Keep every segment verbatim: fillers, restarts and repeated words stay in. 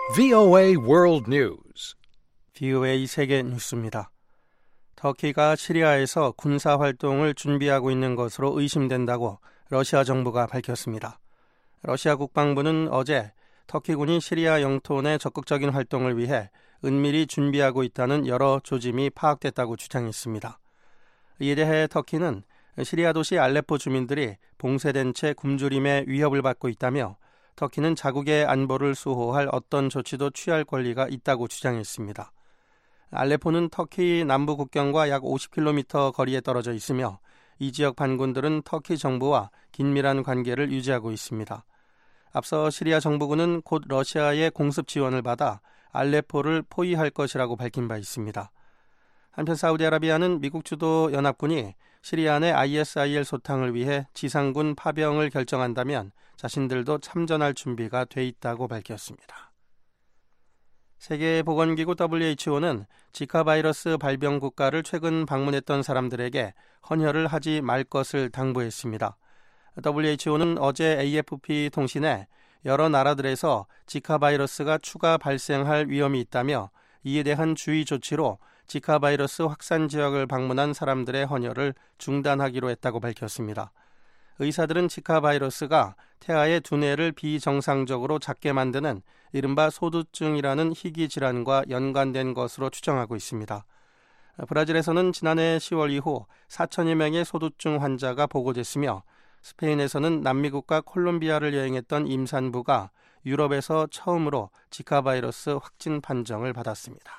브이오에이 World News. 브이오에이 세계 뉴스입니다. 터키가 시리아에서 군사 활동을 준비하고 있는 것으로 의심된다고 러시아 정부가 밝혔습니다. 러시아 국방부는 어제 터키군이 시리아 영토 내 적극적인 활동을 위해 은밀히 준비하고 있다는 여러 조짐이 파악됐다고 주장했습니다. 이에 대해 터키는 시리아 도시 알레포 주민들이 봉쇄된 채 굶주림의 위협을 받고 있다며 터키는 자국의 안보를 수호할 어떤 조치도 취할 권리가 있다고 주장했습니다. 알레포는 터키 남부 국경과 약 오십 킬로미터 거리에 떨어져 있으며 이 지역 반군들은 터키 정부와 긴밀한 관계를 유지하고 있습니다. 앞서 시리아 정부군은 곧 러시아의 공습 지원을 받아 알레포를 포위할 것이라고 밝힌 바 있습니다. 한편 사우디아라비아는 미국 주도 연합군이 시리아 내 아이에스아이엘 소탕을 위해 지상군 파병을 결정한다면 자신들도 참전할 준비가 돼 있다고 밝혔습니다. 세계보건기구 더블유에이치오는 지카 바이러스 발병 국가를 최근 방문했던 사람들에게 헌혈을 하지 말 것을 당부했습니다. 더블유에이치오는 어제 에이에프피 통신에 여러 나라들에서 지카 바이러스가 추가 발생할 위험이 있다며 이에 대한 주의 조치로 지카 바이러스 확산 지역을 방문한 사람들의 헌혈을 중단하기로 했다고 밝혔습니다. 의사들은 지카 바이러스가 태아의 두뇌를 비정상적으로 작게 만드는 이른바 소두증이라는 희귀 질환과 연관된 것으로 추정하고 있습니다. 브라질에서는 지난해 시월 이후 사천여 명의 소두증 환자가 보고됐으며 스페인에서는 남미 국가 콜롬비아를 여행했던 임산부가 유럽에서 처음으로 지카 바이러스 확진 판정을 받았습니다.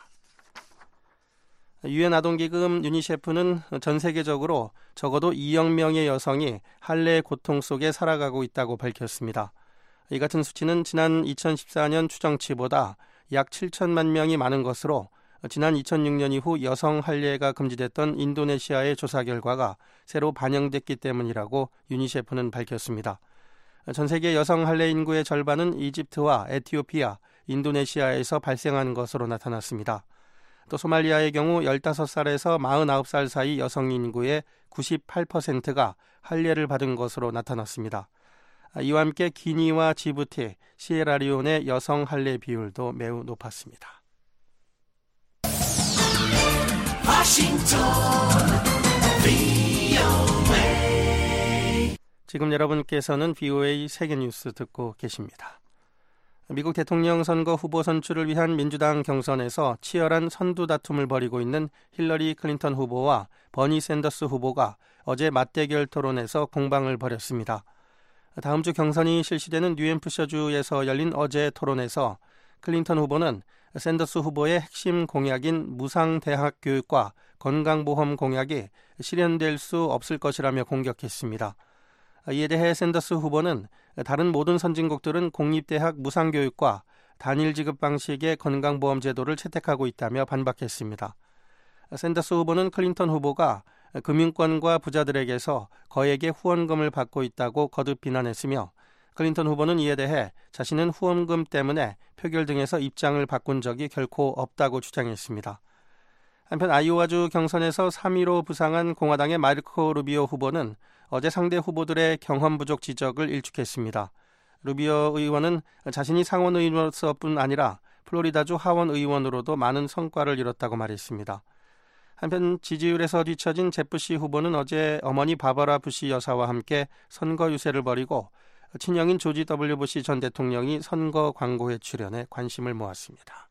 유엔 아동기금 유니세프는 전 세계적으로 적어도 이억 명의 여성이 할례의 고통 속에 살아가고 있다고 밝혔습니다. 이 같은 수치는 지난 이천십사 년 추정치보다 약 칠천만 명이 많은 것으로 지난 이천육 년 이후 여성 할례가 금지됐던 인도네시아의 조사 결과가 새로 반영됐기 때문이라고 유니세프는 밝혔습니다. 전 세계 여성 할례 인구의 절반은 이집트와 에티오피아, 인도네시아에서 발생한 것으로 나타났습니다. 또 소말리아의 경우 열다섯 살에서 마흔아홉 살 사이 여성 인구의 구십팔 퍼센트가 할례를 받은 것으로 나타났습니다. 이와 함께 기니와 지부티, 시에라리온의 여성 할례 비율도 매우 높았습니다. 지금 여러분께서는 브이오에이 세계뉴스 듣고 계십니다. 미국 대통령 선거 후보 선출을 위한 민주당 경선에서 치열한 선두 다툼을 벌이고 있는 힐러리 클린턴 후보와 버니 샌더스 후보가 어제 맞대결 토론에서 공방을 벌였습니다. 다음 주 경선이 실시되는 뉴햄프셔주에서 열린 어제 토론에서 클린턴 후보는 샌더스 후보의 핵심 공약인 무상대학 교육과 건강보험 공약이 실현될 수 없을 것이라며 공격했습니다. 이에 대해 샌더스 후보는 다른 모든 선진국들은 공립대학 무상교육과 단일 지급 방식의 건강보험 제도를 채택하고 있다며 반박했습니다. 샌더스 후보는 클린턴 후보가 금융권과 부자들에게서 거액의 후원금을 받고 있다고 거듭 비난했으며 클린턴 후보는 이에 대해 자신은 후원금 때문에 표결 등에서 입장을 바꾼 적이 결코 없다고 주장했습니다. 한편 아이오와주 경선에서 삼 위로 부상한 공화당의 마르코 루비오 후보는 어제 상대 후보들의 경험 부족 지적을 일축했습니다. 루비오 의원은 자신이 상원 의원으로서뿐 아니라 플로리다주 하원 의원으로도 많은 성과를 이뤘다고 말했습니다. 한편 지지율에서 뒤처진 잽 부시 후보는 어제 어머니 바버라 부시 여사와 함께 선거 유세를 벌이고 친형인 조지 더블유 부시 전 대통령이 선거 광고에 출연해 관심을 모았습니다.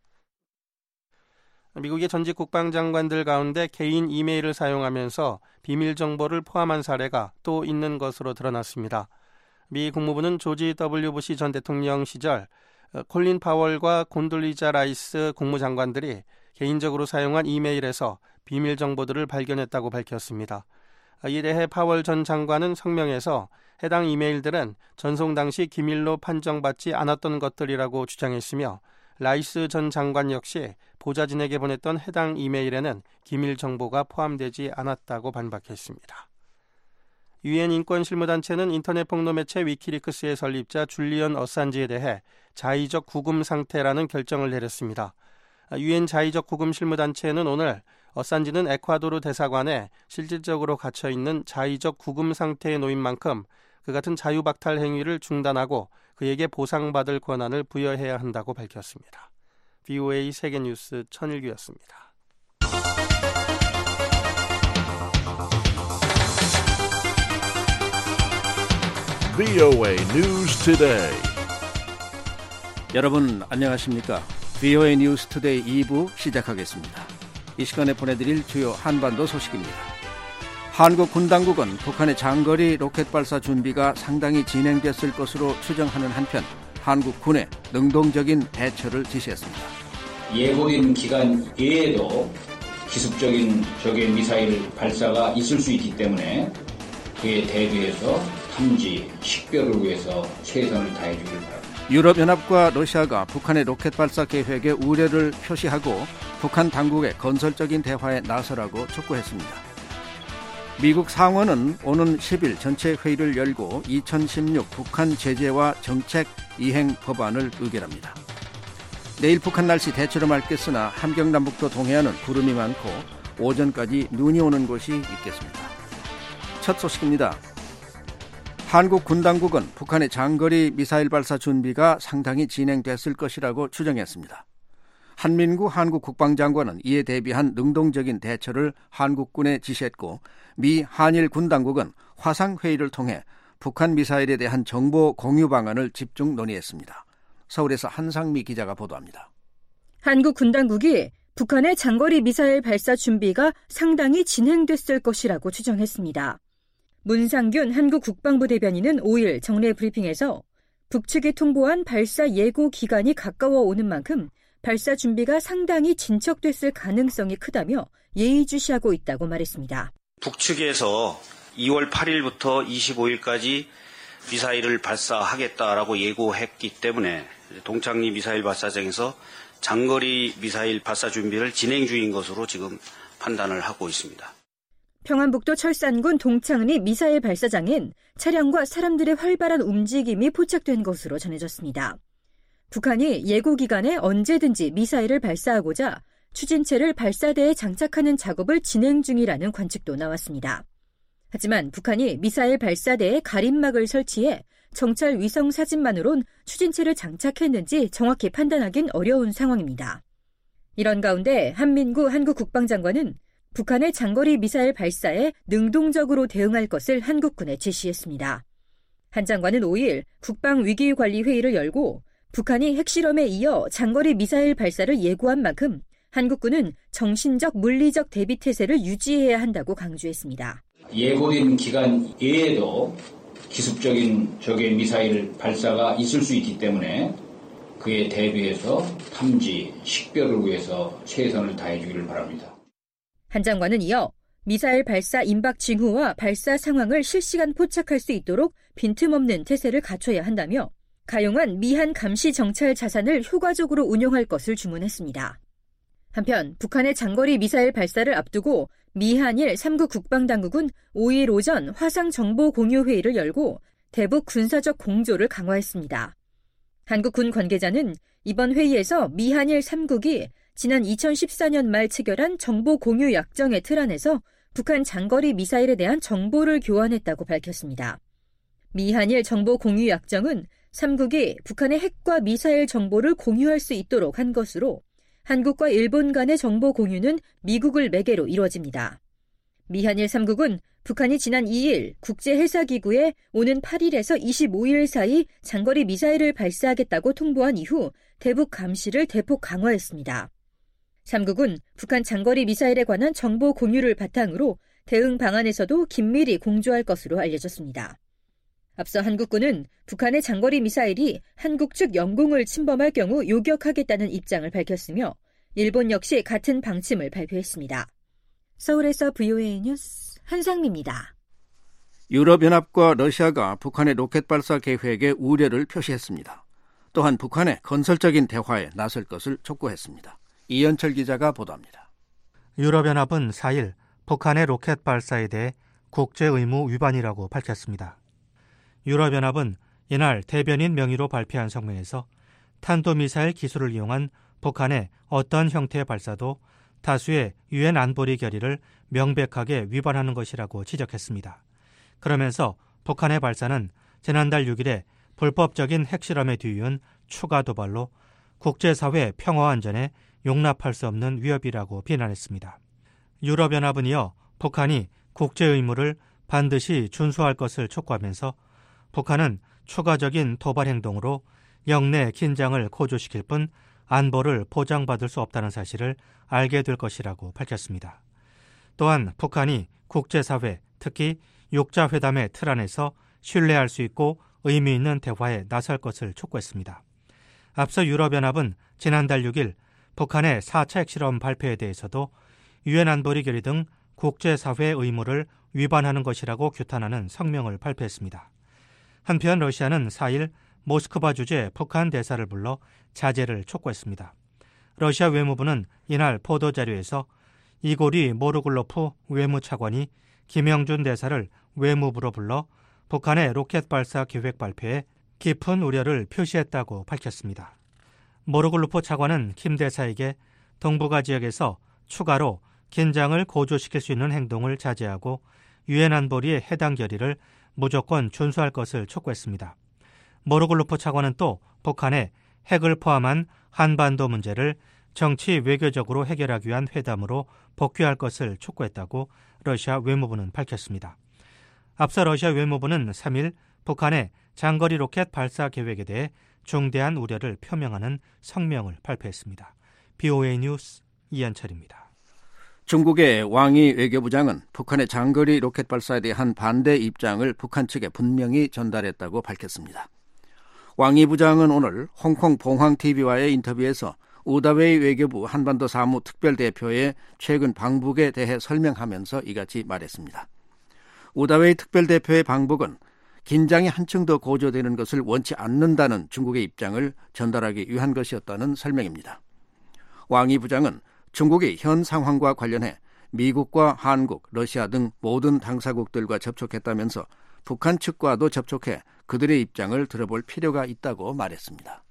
미국의 전직 국방장관들 가운데 개인 이메일을 사용하면서 비밀 정보를 포함한 사례가 또 있는 것으로 드러났습니다. 미 국무부는 조지 더블유 부시 전 대통령 시절 콜린 파월과 곤돌리자 라이스 국무장관들이 개인적으로 사용한 이메일에서 비밀 정보들을 발견했다고 밝혔습니다. 이에 대해 파월 전 장관은 성명에서 해당 이메일들은 전송 당시 기밀로 판정받지 않았던 것들이라고 주장했으며 라이스 전 장관 역시 보좌진에게 보냈던 해당 이메일에는 기밀 정보가 포함되지 않았다고 반박했습니다. 유엔 인권실무단체는 인터넷 폭로 매체 위키리크스의 설립자 줄리언 어산지에 대해 자의적 구금 상태라는 결정을 내렸습니다. 유엔 자의적 구금 실무단체는 오늘 어산지는 에콰도르 대사관에 실질적으로 갇혀있는 자의적 구금 상태에 놓인 만큼 그 같은 자유박탈 행위를 중단하고 그에게 보상받을 권한을 부여해야 한다고 밝혔습니다. 브이오에이 세계뉴스 천일규였습니다. 브이오에이 News Today. 여러분 안녕하십니까? 브이오에이 뉴스 투데이 이 부 시작하겠습니다. 이 시간에 보내드릴 주요 한반도 소식입니다. 한국 군 당국은 북한의 장거리 로켓 발사 준비가 상당히 진행됐을 것으로 추정하는 한편 한국 군에 능동적인 대처를 지시했습니다. 예고된 기간 외에도 기습적인 적의 미사일 발사가 있을 수 있기 때문에 그에 대비해서 탐지, 식별을 위해서 최선을 다해 주길 바랍니다. 유럽연합과 러시아가 북한의 로켓 발사 계획에 우려를 표시하고 북한 당국의 건설적인 대화에 나서라고 촉구했습니다. 미국 상원은 오는 십 일 전체 회의를 열고 이천십육 북한 제재와 정책 이행 법안을 의결합니다. 내일 북한 날씨 대체로 맑겠으나 함경남북도 동해안은 구름이 많고 오전까지 눈이 오는 곳이 있겠습니다. 첫 소식입니다. 한국 군 당국은 북한의 장거리 미사일 발사 준비가 상당히 진행됐을 것이라고 추정했습니다. 한민구 한국 국방장관은 이에 대비한 능동적인 대처를 한국군에 지시했고 미 한일 군 당국은 화상회의를 통해 북한 미사일에 대한 정보 공유 방안을 집중 논의했습니다. 서울에서 한상미 기자가 보도합니다. 한국 군 당국이 북한의 장거리 미사일 발사 준비가 상당히 진행됐을 것이라고 추정했습니다. 문상균 한국 국방부 대변인은 오 일 정례 브리핑에서 북측이 통보한 발사 예고 기간이 가까워 오는 만큼 발사 준비가 상당히 진척됐을 가능성이 크다며 예의주시하고 있다고 말했습니다. 북측에서 이월 팔일부터 이십오일까지 미사일을 발사하겠다라고 예고했기 때문에 동창리 미사일 발사장에서 장거리 미사일 발사 준비를 진행 중인 것으로 지금 판단을 하고 있습니다. 평안북도 철산군 동창리 미사일 발사장엔 차량과 사람들의 활발한 움직임이 포착된 것으로 전해졌습니다. 북한이 예고 기간에 언제든지 미사일을 발사하고자 추진체를 발사대에 장착하는 작업을 진행 중이라는 관측도 나왔습니다. 하지만 북한이 미사일 발사대에 가림막을 설치해 정찰 위성 사진만으론 추진체를 장착했는지 정확히 판단하긴 어려운 상황입니다. 이런 가운데 한민구 한국 국방장관은 북한의 장거리 미사일 발사에 능동적으로 대응할 것을 한국군에 지시했습니다. 한 장관은 오 일 국방위기관리회의를 열고 북한이 핵실험에 이어 장거리 미사일 발사를 예고한 만큼 한국군은 정신적, 물리적 대비태세를 유지해야 한다고 강조했습니다. 예고된 기간 외에도 기습적인 적의 미사일 발사가 있을 수 있기 때문에 그에 대비해서 탐지, 식별을 위해서 최선을 다해 주기를 바랍니다. 한 장관은 이어 미사일 발사 임박 징후와 발사 상황을 실시간 포착할 수 있도록 빈틈없는 태세를 갖춰야 한다며 가용한 미한 감시 정찰 자산을 효과적으로 운용할 것을 주문했습니다. 한편 북한의 장거리 미사일 발사를 앞두고 미한일 삼 구 국방당국은 오 일 오전 화상 정보 공유 회의를 열고 대북 군사적 공조를 강화했습니다. 한국 군 관계자는 이번 회의에서 미한일 삼 국이 지난 이천십사 년 말 체결한 정보 공유 약정의 틀 안에서 북한 장거리 미사일에 대한 정보를 교환했다고 밝혔습니다. 미한일 정보 공유 약정은 삼 국이 북한의 핵과 미사일 정보를 공유할 수 있도록 한 것으로 한국과 일본 간의 정보 공유는 미국을 매개로 이루어집니다. 미한일 삼 국은 북한이 지난 이 일 국제해사기구에 오는 팔 일에서 이십오 일 사이 장거리 미사일을 발사하겠다고 통보한 이후 대북 감시를 대폭 강화했습니다. 삼 국은 북한 장거리 미사일에 관한 정보 공유를 바탕으로 대응 방안에서도 긴밀히 공조할 것으로 알려졌습니다. 앞서 한국군은 북한의 장거리 미사일이 한국 측 영공을 침범할 경우 요격하겠다는 입장을 밝혔으며 일본 역시 같은 방침을 발표했습니다. 서울에서 브이오에이 뉴스 한상미입니다. 유럽연합과 러시아가 북한의 로켓 발사 계획에 우려를 표시했습니다. 또한 북한의 건설적인 대화에 나설 것을 촉구했습니다. 이현철 기자가 보도합니다. 유럽연합은 사 일 북한의 로켓 발사에 대해 국제의무 위반이라고 밝혔습니다. 유럽연합은 이날 대변인 명의로 발표한 성명에서 탄도미사일 기술을 이용한 북한의 어떤 형태의 발사도 다수의 유엔 안보리 결의를 명백하게 위반하는 것이라고 지적했습니다. 그러면서 북한의 발사는 지난달 육 일에 불법적인 핵실험에 뒤이은 추가 도발로 국제사회 평화 안전에 용납할 수 없는 위협이라고 비난했습니다. 유럽연합은 이어 북한이 국제 의무를 반드시 준수할 것을 촉구하면서 북한은 추가적인 도발 행동으로 영내 긴장을 고조시킬 뿐 안보를 보장받을 수 없다는 사실을 알게 될 것이라고 밝혔습니다. 또한 북한이 국제사회, 특히 육자회담의 틀 안에서 신뢰할 수 있고 의미 있는 대화에 나설 것을 촉구했습니다. 앞서 유럽연합은 지난달 육 일 북한의 사 차 핵실험 발표에 대해서도 유엔 안보리 결의 등 국제사회의 의무를 위반하는 것이라고 규탄하는 성명을 발표했습니다. 한편 러시아는 사 일 모스크바 주재 북한 대사를 불러 자제를 촉구했습니다. 러시아 외무부는 이날 보도자료에서 이고리 모르글로프 외무차관이 김영준 대사를 외무부로 불러 북한의 로켓 발사 계획 발표에 깊은 우려를 표시했다고 밝혔습니다. 모르글로프 차관은 김 대사에게 동북아 지역에서 추가로 긴장을 고조시킬 수 있는 행동을 자제하고 유엔 안보리의 해당 결의를 무조건 준수할 것을 촉구했습니다. 모르글로프 차관은 또 북한의 핵을 포함한 한반도 문제를 정치 외교적으로 해결하기 위한 회담으로 복귀할 것을 촉구했다고 러시아 외무부는 밝혔습니다. 앞서 러시아 외무부는 삼 일 북한의 장거리 로켓 발사 계획에 대해 중대한 우려를 표명하는 성명을 발표했습니다. 비오에이 뉴스 이한철입니다. 중국의 왕이 외교부장은 북한의 장거리 로켓 발사에 대한 반대 입장을 북한 측에 분명히 전달했다고 밝혔습니다. 왕이 부장은 오늘 홍콩 봉황티비와의 인터뷰에서 우다웨이 외교부 한반도 사무 특별대표의 최근 방북에 대해 설명하면서 이같이 말했습니다. 우다웨이 특별대표의 방북은 긴장이 한층 더 고조되는 것을 원치 않는다는 중국의 입장을 전달하기 위한 것이었다는 설명입니다. 왕이 부장은 중국이 현 상황과 관련해 미국과 한국, 러시아 등 모든 당사국들과 접촉했다면서 북한 측과도 접촉해 그들의 입장을 들어볼 필요가 있다고 말했습니다.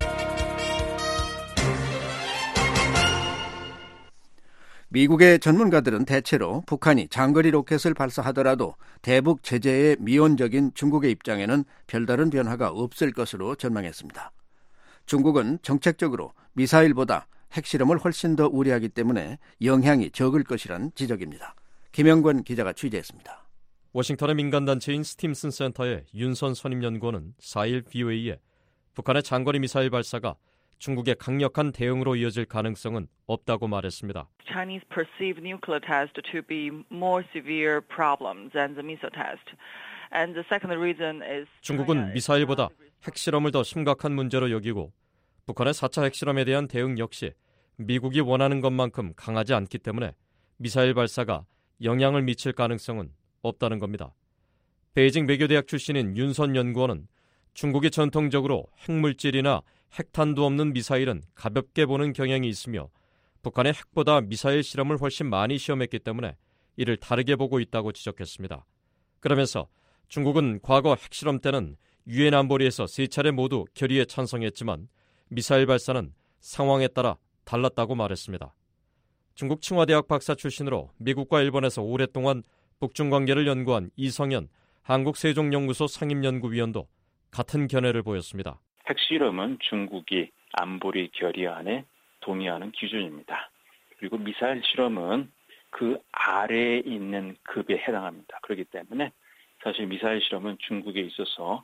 미국의 전문가들은 대체로 북한이 장거리 로켓을 발사하더라도 대북 제재의 미온적인 중국의 입장에는 별다른 변화가 없을 것으로 전망했습니다. 중국은 정책적으로 미사일보다 핵실험을 훨씬 더 우려하기 때문에 영향이 적을 것이란 지적입니다. 김영권 기자가 취재했습니다. 워싱턴의 민간단체인 스팀슨 센터의 윤선 선임연구원은 사 일 비오에이에 북한의 장거리 미사일 발사가 중국의 강력한 대응으로 이어질 가능성은 없다고 말했습니다. Chinese perceive nuclear test to be more severe problems than the missile test. And the second reason is 중국은 미사일보다 핵실험을 더 심각한 문제로 여기고 북한의 사 차 핵실험에 대한 대응 역시 미국이 원하는 것만큼 강하지 않기 때문에 미사일 발사가 영향을 미칠 가능성은 없다는 겁니다. 베이징 외교대학 출신인 윤선 연구원은 중국이 전통적으로 핵물질이나 핵탄두 없는 미사일은 가볍게 보는 경향이 있으며 북한의 핵보다 미사일 실험을 훨씬 많이 시험했기 때문에 이를 다르게 보고 있다고 지적했습니다. 그러면서 중국은 과거 핵실험 때는 유엔 안보리에서 세 차례 모두 결의에 찬성했지만 미사일 발사는 상황에 따라 달랐다고 말했습니다. 중국 칭화대학 박사 출신으로 미국과 일본에서 오랫동안 북중 관계를 연구한 이성현 한국세종연구소 상임연구위원도 같은 견해를 보였습니다. 핵실험은 중국이 안보리 결의안에 동의하는 기준입니다. 그리고 미사일 실험은 그 아래에 있는 급에 해당합니다. 그렇기 때문에 사실 미사일 실험은 중국에 있어서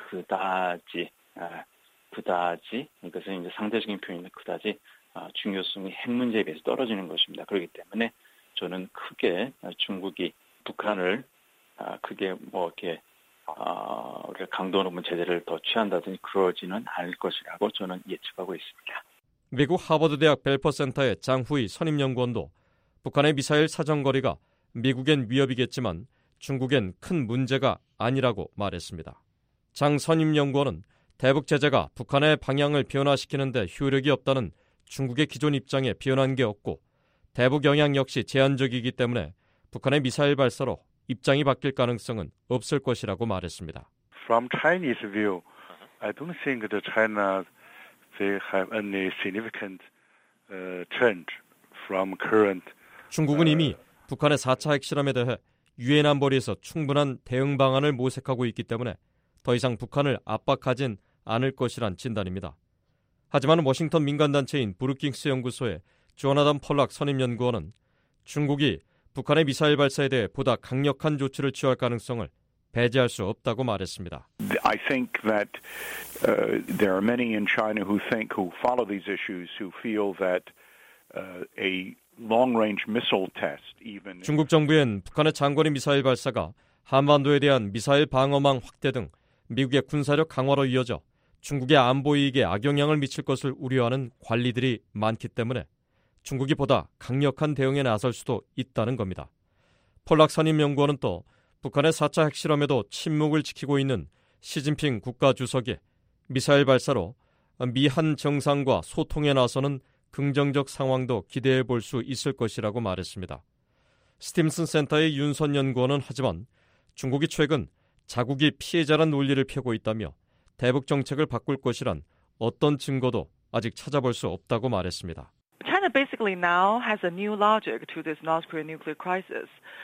그다지 아, 그다지 이것은 이제 상대적인 표현인데 그다지 아, 중요성이 핵 문제에 비해서 떨어지는 것입니다. 그렇기 때문에 저는 크게 중국이 북한을 아, 크게 뭐 이렇게 아, 우리가 강도 높은 제재를 더 취한다든지 그러지는 않을 것이라고 저는 예측하고 있습니다. 미국 하버드 대학 벨퍼 센터의 장후이 선임연구원도 북한의 미사일 사정거리가 미국엔 위협이겠지만 중국엔 큰 문제가 아니라고 말했습니다. 장 선임연구원은 대북 제재가 북한의 방향을 변화시키는 데 효력이 없다는 중국의 기존 입장에 변한 게 없고 대북 영향 역시 제한적이기 때문에 북한의 미사일 발사로 입장이 바뀔 가능성은 없을 것이라고 말했습니다. From Chinese view, I don't think that China they have any significant uh, change from current. 중국은 이미 북한의 사 차 핵실험에 대해 유엔 안보리에서 충분한 대응 방안을 모색하고 있기 때문에 더 이상 북한을 압박하진 않을 것이란 진단입니다. 하지만 워싱턴 민간단체인 브루킹스 연구소의 조나단 펄락 선임연구원은 중국이 북한의 미사일 발사에 대해 보다 강력한 조치를 취할 가능성을 배제할 수 없다고 말했습니다. I think that uh, there are many in China who think, who follow these issues, who feel that uh, a long-range missile test, even 중국 정부엔 북한의 장거리 미사일 발사가 한반도에 대한 미사일 방어망 확대 등 미국의 군사력 강화로 이어져 중국의 안보 이익에 악영향을 미칠 것을 우려하는 관리들이 많기 때문에 중국이 보다 강력한 대응에 나설 수도 있다는 겁니다. 펄락 선임연구원은 또 북한의 사 차 핵실험에도 침묵을 지키고 있는 시진핑 국가주석이 미사일 발사로 미한 정상과 소통에 나서는 긍정적 상황도 기대해 볼 수 있을 것이라고 말했습니다. 스팀슨 센터의 윤선 연구원은 하지만 중국이 최근 자국이 피해자란 논리를 펴고 있다며 대북 정책을 바꿀 것이란 어떤 증거도 아직 찾아볼 수 없다고 말했습니다. China basically now has a new logic to this North Korean nuclear crisis.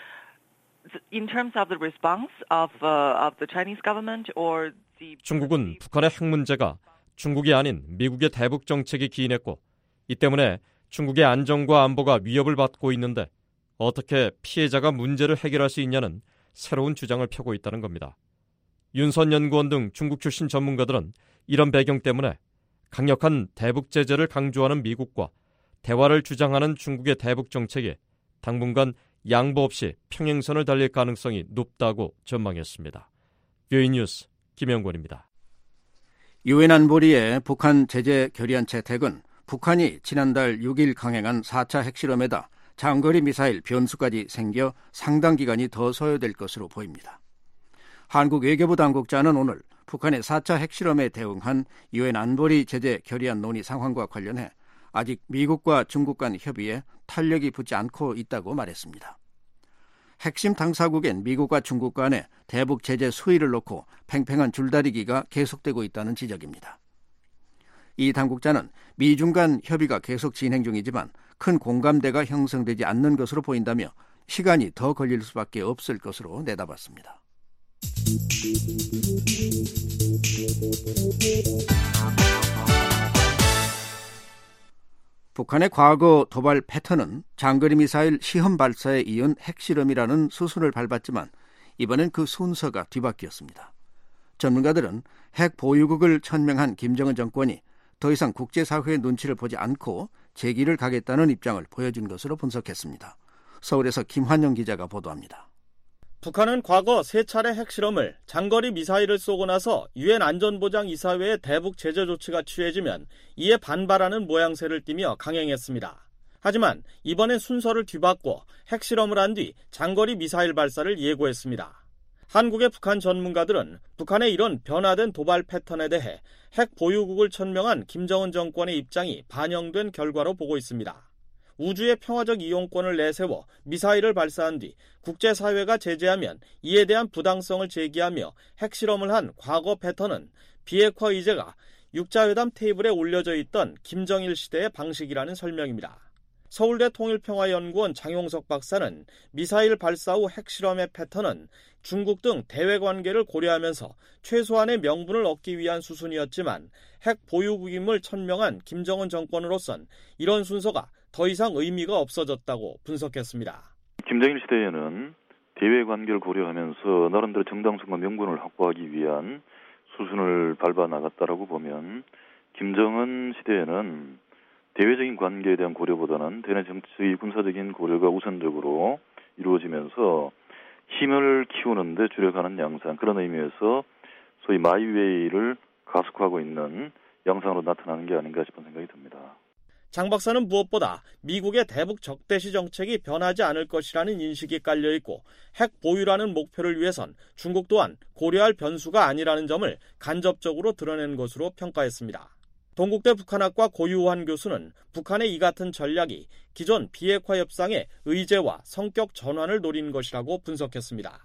In terms of the response of uh, of the Chinese government or the 중국은 북한의 핵 문제가 중국이 아닌 미국의 대북 정책이 기인했고 이 때문에 중국의 안정과 안보가 위협을 받고 있는데 어떻게 피해자가 문제를 해결할 수 있냐는 새로운 주장을 펴고 있다는 겁니다. 윤선 연구원 등 중국 출신 전문가들은 이런 배경 때문에 강력한 대북 제재를 강조하는 미국과 대화를 주장하는 중국의 대북 정책이 당분간 양보 없이 평행선을 달릴 가능성이 높다고 전망했습니다. 뷰이 뉴스 김영권입니다. 유엔 안보리의 북한 제재 결의안 채택은 북한이 지난달 육 일 강행한 사 차 핵실험에다 장거리 미사일 변수까지 생겨 상당 기간이 더 소요될 것으로 보입니다. 한국 외교부 당국자는 오늘 북한의 사 차 핵실험에 대응한 유엔 안보리 제재 결의안 논의 상황과 관련해 아직 미국과 중국 간 협의에 탄력이 붙지 않고 있다고 말했습니다. 핵심 당사국인 미국과 중국 간의 대북 제재 수위를 놓고 팽팽한 줄다리기가 계속되고 있다는 지적입니다. 이 당국자는 미중 간 협의가 계속 진행 중이지만 큰 공감대가 형성되지 않는 것으로 보인다며 시간이 더 걸릴 수밖에 없을 것으로 내다봤습니다. 북한의 과거 도발 패턴은 장거리 미사일 시험 발사에 이은 핵실험이라는 수순을 밟았지만 이번엔 그 순서가 뒤바뀌었습니다. 전문가들은 핵 보유국을 천명한 김정은 정권이 더 이상 국제사회의 눈치를 보지 않고 제기를 가겠다는 입장을 보여준 것으로 분석했습니다. 서울에서 김환영 기자가 보도합니다. 북한은 과거 세 차례 핵실험을 장거리 미사일을 쏘고 나서 유엔 안전보장이사회의 대북 제재 조치가 취해지면 이에 반발하는 모양새를 띠며 강행했습니다. 하지만 이번엔 순서를 뒤바꿔 핵실험을 한 뒤 장거리 미사일 발사를 예고했습니다. 한국의 북한 전문가들은 북한의 이런 변화된 도발 패턴에 대해 핵 보유국을 천명한 김정은 정권의 입장이 반영된 결과로 보고 있습니다. 우주의 평화적 이용권을 내세워 미사일을 발사한 뒤 국제사회가 제재하면 이에 대한 부당성을 제기하며 핵실험을 한 과거 패턴은 비핵화 의제가 육자회담 테이블에 올려져 있던 김정일 시대의 방식이라는 설명입니다. 서울대 통일평화연구원 장용석 박사는 미사일 발사 후 핵실험의 패턴은 중국 등 대외관계를 고려하면서 최소한의 명분을 얻기 위한 수순이었지만 핵 보유국임을 천명한 김정은 정권으로선 이런 순서가 더 이상 의미가 없어졌다고 분석했습니다. 김정일 시대에는 대외관계를 고려하면서 나름대로 정당성과 명분을 확보하기 위한 수순을 밟아 나갔다라고 보면 김정은 시대에는 대외적인 관계에 대한 고려보다는 대내 정치 군사적인 고려가 우선적으로 이루어지면서 힘을 키우는 데 주력하는 양상, 그런 의미에서 소위 마이웨이를 가속화하고 있는 양상으로 나타나는 게 아닌가 싶은 생각이 듭니다. 장 박사는 무엇보다 미국의 대북 적대시 정책이 변하지 않을 것이라는 인식이 깔려있고 핵 보유라는 목표를 위해선 중국 또한 고려할 변수가 아니라는 점을 간접적으로 드러낸 것으로 평가했습니다. 동국대 북한학과 고유환 교수는 북한의 이 같은 전략이 기존 비핵화 협상의 의제와 성격 전환을 노린 것이라고 분석했습니다.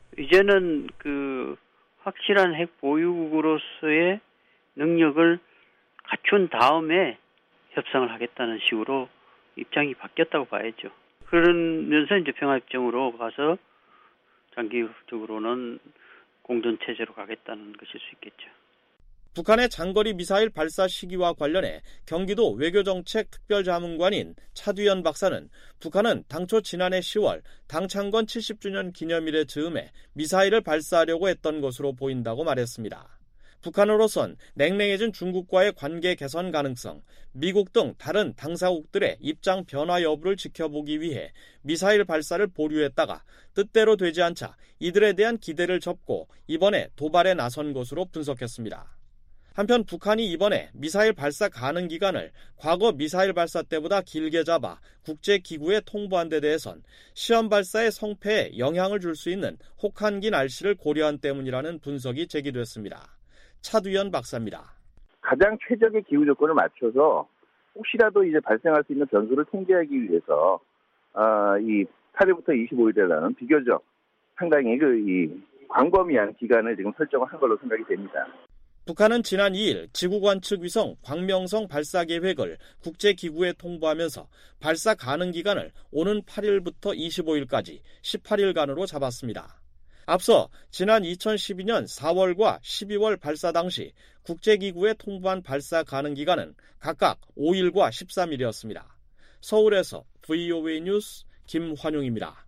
이제는 그 확실한 핵 보유국으로서의 능력을 갖춘 다음에 협상을 하겠다는 식으로 입장이 바뀌었다고 봐야죠. 그러면서 이제 평화 협정으로 가서 장기적으로는 공전체제로 가겠다는 것일 수 있겠죠. 북한의 장거리 미사일 발사 시기와 관련해 경기도 외교정책 특별자문관인 차두연 박사는 북한은 당초 지난해 시월 당 창건 칠십 주년 기념일에 즈음해 미사일을 발사하려고 했던 것으로 보인다고 말했습니다. 북한으로선 냉랭해진 중국과의 관계 개선 가능성, 미국 등 다른 당사국들의 입장 변화 여부를 지켜보기 위해 미사일 발사를 보류했다가 뜻대로 되지 않자 이들에 대한 기대를 접고 이번에 도발에 나선 것으로 분석했습니다. 한편 북한이 이번에 미사일 발사 가능 기간을 과거 미사일 발사 때보다 길게 잡아 국제기구에 통보한 데 대해선 시험 발사의 성패에 영향을 줄 수 있는 혹한기 날씨를 고려한 때문이라는 분석이 제기됐습니다. 차두연 박사입니다. 가장 최적의 기후 조건을 맞춰서 혹시라도 이제 발생할 수 있는 변수를 통제하기 위해서 어, 이 팔 일부터 이십오 일이라는 비교적 상당히 그 이 광범위한 기간을 지금 설정을 한 걸로 생각이 됩니다. 북한은 지난 이 일 지구관측 위성 광명성 발사 계획을 국제기구에 통보하면서 발사 가능 기간을 오는 팔 일부터 이십오 일까지 십팔 일간으로 잡았습니다. 앞서 지난 이천십이 년 사월과 십이월 발사 당시 국제기구에 통보한 발사 가능 기간은 각각 오 일과 십삼 일이었습니다. 서울에서 브이오에이 뉴스 김환용입니다.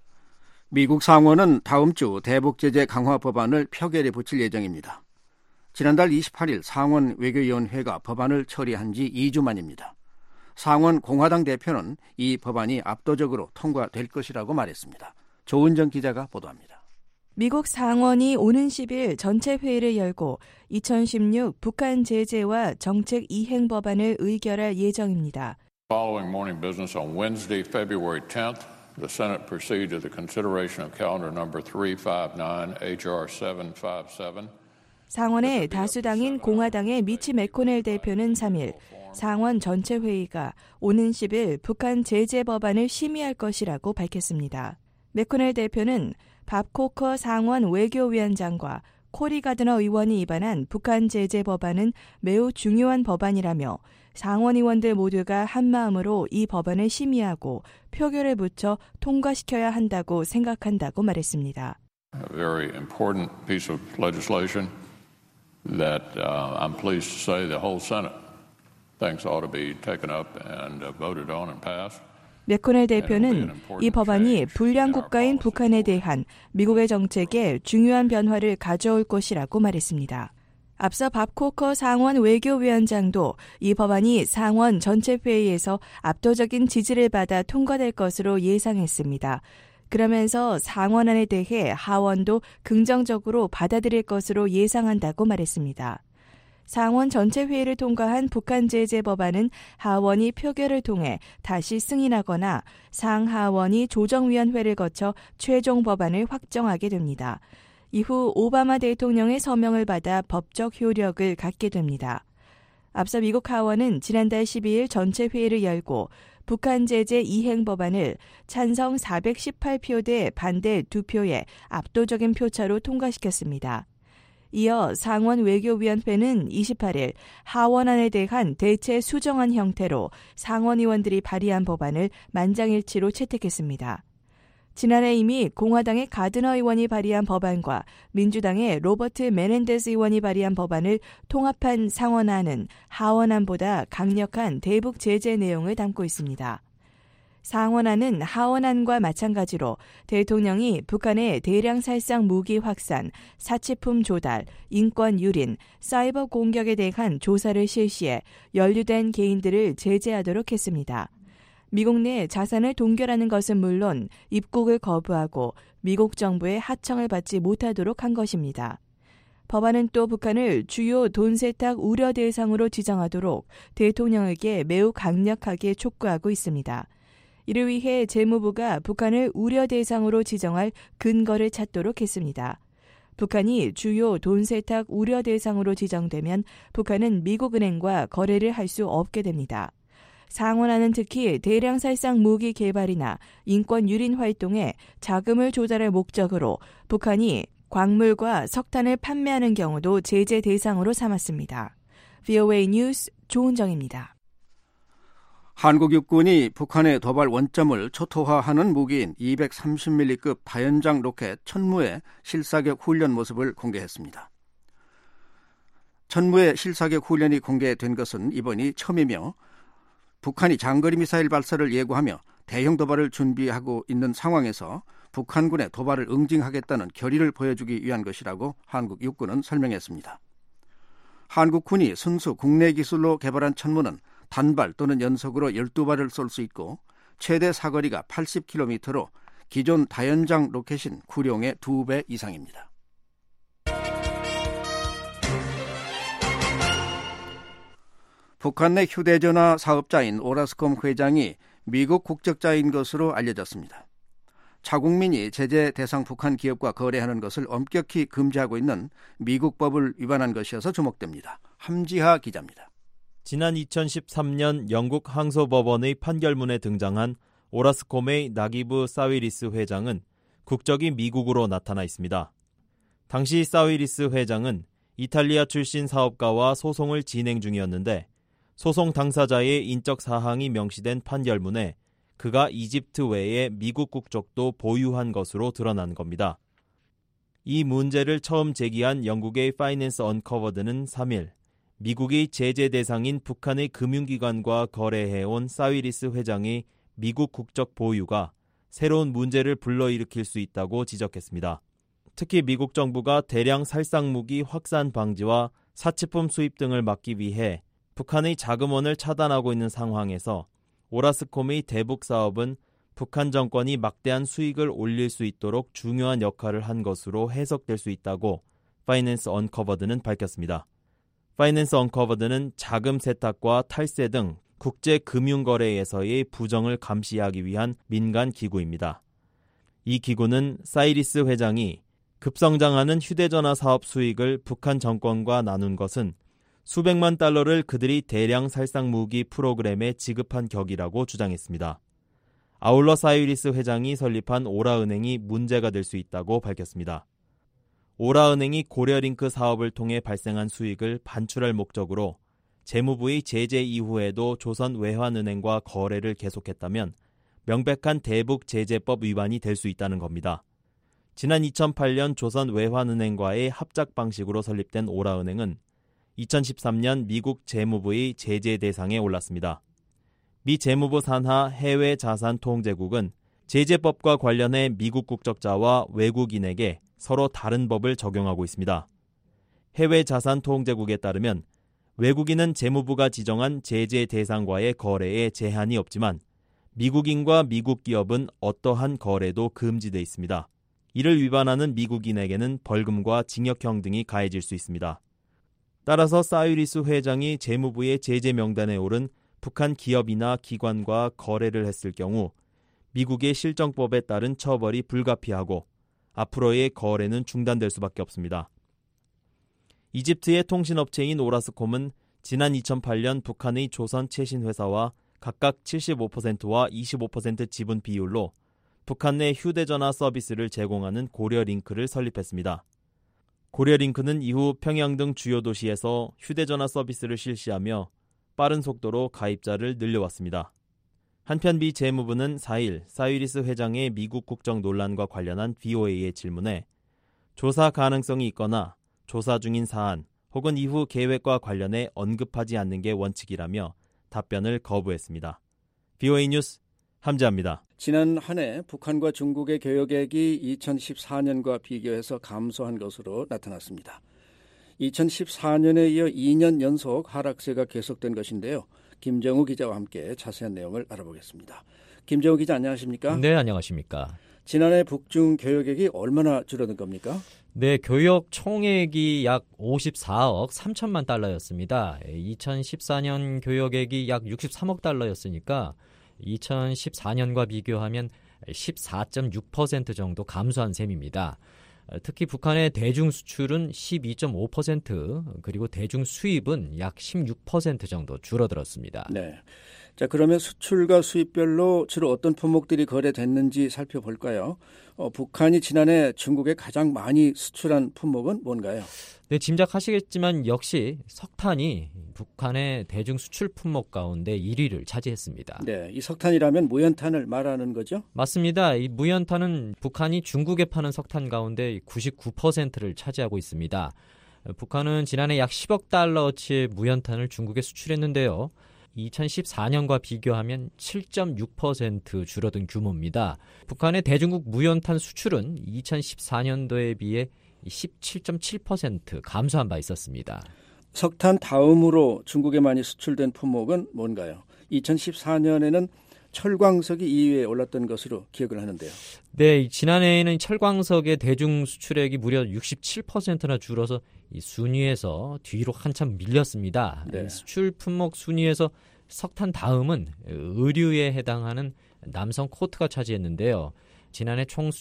미국 상원은 다음 주 대북 제재 강화 법안을 표결에 붙일 예정입니다. 지난달 이십팔 일 상원 외교위원회가 법안을 처리한 지 이 주 만입니다. 상원 공화당 대표는 이 법안이 압도적으로 통과될 것이라고 말했습니다. 조은정 기자가 보도합니다. 미국 상원이 오는 십 일 전체 회의를 열고 이천십육 북한 제재와 정책 이행 법안을 의결할 예정입니다. Following morning business on Wednesday, February tenth, the Senate proceed to the consideration of calendar number three fifty-nine, H R seven fifty-seven. 상원의 다수당인 공화당의 미치 맥코넬 대표는 삼 일 상원 전체 회의가 오는 십 일 북한 제재 법안을 심의할 것이라고 밝혔습니다. 맥코넬 대표는 밥 코커 상원 외교위원장과 코리 가드너 의원이 입안한 북한 제재 법안은 매우 중요한 법안이라며 상원 의원들 모두가 한마음으로 이 법안을 심의하고 표결에 붙여 통과시켜야 한다고 생각한다고 말했습니다. A very important piece of legislation that uh, I'm pleased to say the whole Senate thinks ought to be taken up and uh, voted on and passed. 맥코넬 대표는 이 법안이 불량 국가인 북한에 대한 미국의 정책에 중요한 변화를 가져올 것이라고 말했습니다. 앞서 밥 코커 상원 외교위원장도 이 법안이 상원 전체 회의에서 압도적인 지지를 받아 통과될 것으로 예상했습니다. 그러면서 상원안에 대해 하원도 긍정적으로 받아들일 것으로 예상한다고 말했습니다. 상원 전체 회의를 통과한 북한 제재 법안은 하원이 표결을 통해 다시 승인하거나 상하원이 조정위원회를 거쳐 최종 법안을 확정하게 됩니다. 이후 오바마 대통령의 서명을 받아 법적 효력을 갖게 됩니다. 앞서 미국 하원은 지난달 십이 일 전체 회의를 열고 북한 제재 이행 법안을 찬성 사백십팔 표 대 반대 두 표의 압도적인 표차로 통과시켰습니다. 이어 상원 외교위원회는 이십팔 일 하원안에 대한 대체 수정안 형태로 상원 의원들이 발의한 법안을 만장일치로 채택했습니다. 지난해 이미 공화당의 가드너 의원이 발의한 법안과 민주당의 로버트 메넨데스 의원이 발의한 법안을 통합한 상원안은 하원안보다 강력한 대북 제재 내용을 담고 있습니다. 상원안은 하원안과 마찬가지로 대통령이 북한의 대량 살상 무기 확산, 사치품 조달, 인권 유린, 사이버 공격에 대한 조사를 실시해 연루된 개인들을 제재하도록 했습니다. 미국 내 자산을 동결하는 것은 물론 입국을 거부하고 미국 정부의 하청을 받지 못하도록 한 것입니다. 법안은 또 북한을 주요 돈 세탁 우려 대상으로 지정하도록 대통령에게 매우 강력하게 촉구하고 있습니다. 이를 위해 재무부가 북한을 우려 대상으로 지정할 근거를 찾도록 했습니다. 북한이 주요 돈 세탁 우려 대상으로 지정되면 북한은 미국은행과 거래를 할 수 없게 됩니다. 상원안은 특히 대량 살상 무기 개발이나 인권 유린 활동에 자금을 조달할 목적으로 북한이 광물과 석탄을 판매하는 경우도 제재 대상으로 삼았습니다. 브이오에이 뉴스 조은정입니다. 한국 육군이 북한의 도발 원점을 초토화하는 무기인 이백삼십 밀리미터급 다연장 로켓 천무의 실사격 훈련 모습을 공개했습니다. 천무의 실사격 훈련이 공개된 것은 이번이 처음이며 북한이 장거리 미사일 발사를 예고하며 대형 도발을 준비하고 있는 상황에서 북한군의 도발을 응징하겠다는 결의를 보여주기 위한 것이라고 한국 육군은 설명했습니다. 한국군이 순수 국내 기술로 개발한 천무는 단발 또는 연속으로 열두 발을 쏠 수 있고 최대 사거리가 팔십 킬로미터로 기존 다연장 로켓인 구룡의 두 배 이상입니다. 북한 내 휴대전화 사업자인 오라스콤 회장이 미국 국적자인 것으로 알려졌습니다. 자국민이 제재 대상 북한 기업과 거래하는 것을 엄격히 금지하고 있는 미국 법을 위반한 것이어서 주목됩니다. 함지하 기자입니다. 지난 이천십삼 년 영국 항소법원의 판결문에 등장한 오라스콤의 나기브 사위리스 회장은 국적이 미국으로 나타나 있습니다. 당시 사위리스 회장은 이탈리아 출신 사업가와 소송을 진행 중이었는데 소송 당사자의 인적 사항이 명시된 판결문에 그가 이집트 외에 미국 국적도 보유한 것으로 드러난 겁니다. 이 문제를 처음 제기한 영국의 파이낸스 언커버드는 삼 일 미국이 제재 대상인 북한의 금융기관과 거래해온 사위리스 회장의 미국 국적 보유가 새로운 문제를 불러일으킬 수 있다고 지적했습니다. 특히 미국 정부가 대량 살상무기 확산 방지와 사치품 수입 등을 막기 위해 북한의 자금원을 차단하고 있는 상황에서 오라스콤의 대북 사업은 북한 정권이 막대한 수익을 올릴 수 있도록 중요한 역할을 한 것으로 해석될 수 있다고 파이낸스 언커버드는 밝혔습니다. 파이낸스 언커버드는 자금 세탁과 탈세 등 국제 금융거래에서의 부정을 감시하기 위한 민간 기구입니다. 이 기구는 사이리스 회장이 급성장하는 휴대전화 사업 수익을 북한 정권과 나눈 것은 수백만 달러를 그들이 대량 살상 무기 프로그램에 지급한 격이라고 주장했습니다. 아울러 사이리스 회장이 설립한 오라은행이 문제가 될 수 있다고 밝혔습니다. 오라은행이 고려링크 사업을 통해 발생한 수익을 반출할 목적으로 재무부의 제재 이후에도 조선 외환은행과 거래를 계속했다면 명백한 대북 제재법 위반이 될 수 있다는 겁니다. 지난 이천팔 년 조선 외환은행과의 합작 방식으로 설립된 오라은행은 이천십삼 년 미국 재무부의 제재 대상에 올랐습니다. 미 재무부 산하 해외자산통제국은 제재법과 관련해 미국 국적자와 외국인에게 서로 다른 법을 적용하고 있습니다. 해외자산통제국에 따르면 외국인은 재무부가 지정한 제재 대상과의 거래에 제한이 없지만 미국인과 미국 기업은 어떠한 거래도 금지돼 있습니다. 이를 위반하는 미국인에게는 벌금과 징역형 등이 가해질 수 있습니다. 따라서 사이리스 회장이 재무부의 제재 명단에 오른 북한 기업이나 기관과 거래를 했을 경우 미국의 실정법에 따른 처벌이 불가피하고 앞으로의 거래는 중단될 수밖에 없습니다. 이집트의 통신업체인 오라스콤은 지난 이천팔 년 북한의 조선 최신회사와 각각 칠십오 퍼센트와 이십오 퍼센트 지분 비율로 북한 내 휴대전화 서비스를 제공하는 고려링크를 설립했습니다. 고려링크는 이후 평양 등 주요 도시에서 휴대전화 서비스를 실시하며 빠른 속도로 가입자를 늘려왔습니다. 한편 미 재무부는 사 일 사위리스 회장의 미국 국적 논란과 관련한 브이오에이의 질문에 조사 가능성이 있거나 조사 중인 사안 혹은 이후 계획과 관련해 언급하지 않는 게 원칙이라며 답변을 거부했습니다. 브이오에이 뉴스 함재합니다. 지난 한 해 북한과 중국의 교역액이 이천십사 년과 비교해서 감소한 것으로 나타났습니다. 이천십사 년에 이어 이 년 연속 하락세가 계속된 것인데요. 김정우 기자와 함께 자세한 내용을 알아보겠습니다. 김정우 기자 안녕하십니까? 네, 안녕하십니까? 지난해 북중 교역액이 얼마나 줄어든 겁니까? 네, 교역 총액이 약 오십사억 삼천만 달러였습니다. 이천십사 년 교역액이 약 육십삼억 달러였으니까 이천십사 년과 비교하면 십사 점 육 퍼센트 정도 감소한 셈입니다. 특히 북한의 대중 수출은 십이 점 오 퍼센트 그리고 대중 수입은 약 십육 퍼센트 정도 줄어들었습니다. 네. 자, 그러면 수출과 수입별로 주로 어떤 품목들이 거래됐는지 살펴볼까요? 어, 북한이 지난해 중국에 가장 많이 수출한 품목은 뭔가요? 네, 짐작하시겠지만 역시 석탄이 북한의 대중 수출 품목 가운데 일 위를 차지했습니다. 네, 이 석탄이라면 무연탄을 말하는 거죠? 맞습니다. 이 무연탄은 북한이 중국에 파는 석탄 가운데 구십구 퍼센트를 차지하고 있습니다. 북한은 지난해 약 십억 달러어치의 무연탄을 중국에 수출했는데요. 이천십사 년과 비교하면 칠 점 육 퍼센트 줄어든 규모입니다. 북한의 대중국 무연탄 수출은 이천십사 년도에 비해 십칠 점 칠 퍼센트 감소한 바 있었습니다. 석탄 다음으로 중국에 많이 수출된 품목은 뭔가요? 이천십사 년에는 철광석이 이 위에 올랐던 것으로 기억을 하는데요. 네, 지난해에는 철광석의 대중 수출액이 무려 육십칠 퍼센트나 줄어서 이 순위에서 뒤로 한참 밀렸습니다. 네. 이 수출 품목 순위에서 석탄 다음은 의류에 해당하는 남성 코트가 차지했는데요. 지난해 총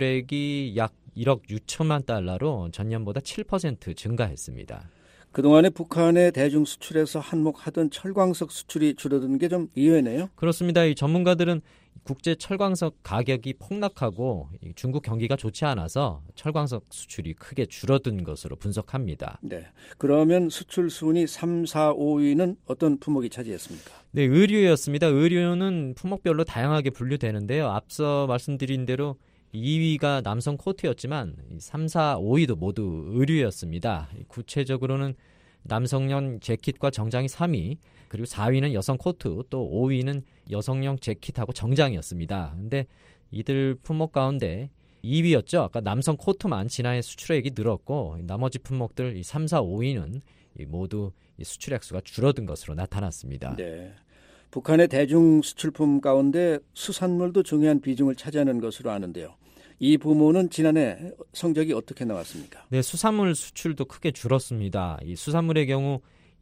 수출액이 약 일억 육천만 달러로 전년보다 칠 퍼센트 증가했습니다. 그동안에 북한의 대중 수출에서 한몫하던 철광석 수출이 줄어든 게 좀 의외네요. 그렇습니다. 이 전문가들은 국제 철광석 가격이 폭락하고 중국 경기가 좋지 않아서 철광석 수출이 크게 줄어든 것으로 분석합니다. 네. 그러면 수출 순위 삼, 사, 오 위는 어떤 품목이 차지했습니까? 네, 의류였습니다. 의류는 품목별로 다양하게 분류되는데요. 앞서 말씀드린 대로 이 위가 남성 코트였지만 삼, 사, 오 위도 모두 의류였습니다. 구체적으로는 남성용 재킷과 정장이 삼 위, 그리고 사 위는 여성 코트, 또 오 위는 여성용 재킷하고 정장이었습니다. 근데 이들 품목 가운데 이 위였죠. 아까 남성 코트만 지난해 수출액이 늘었고 나머지 품목들 삼, 사, 오 위는 모두 수출액 수가 줄어든 것으로 나타났습니다. 네. 북한의 대중 수출품 가운데 수산물도 중요한 비중을 차지하는 것으로 아는데요. 이 부문은 지난해 성적이 어떻게 나왔습니까? 네, 수산물 수출도 크게 줄었습니다. 이 수산물의 경우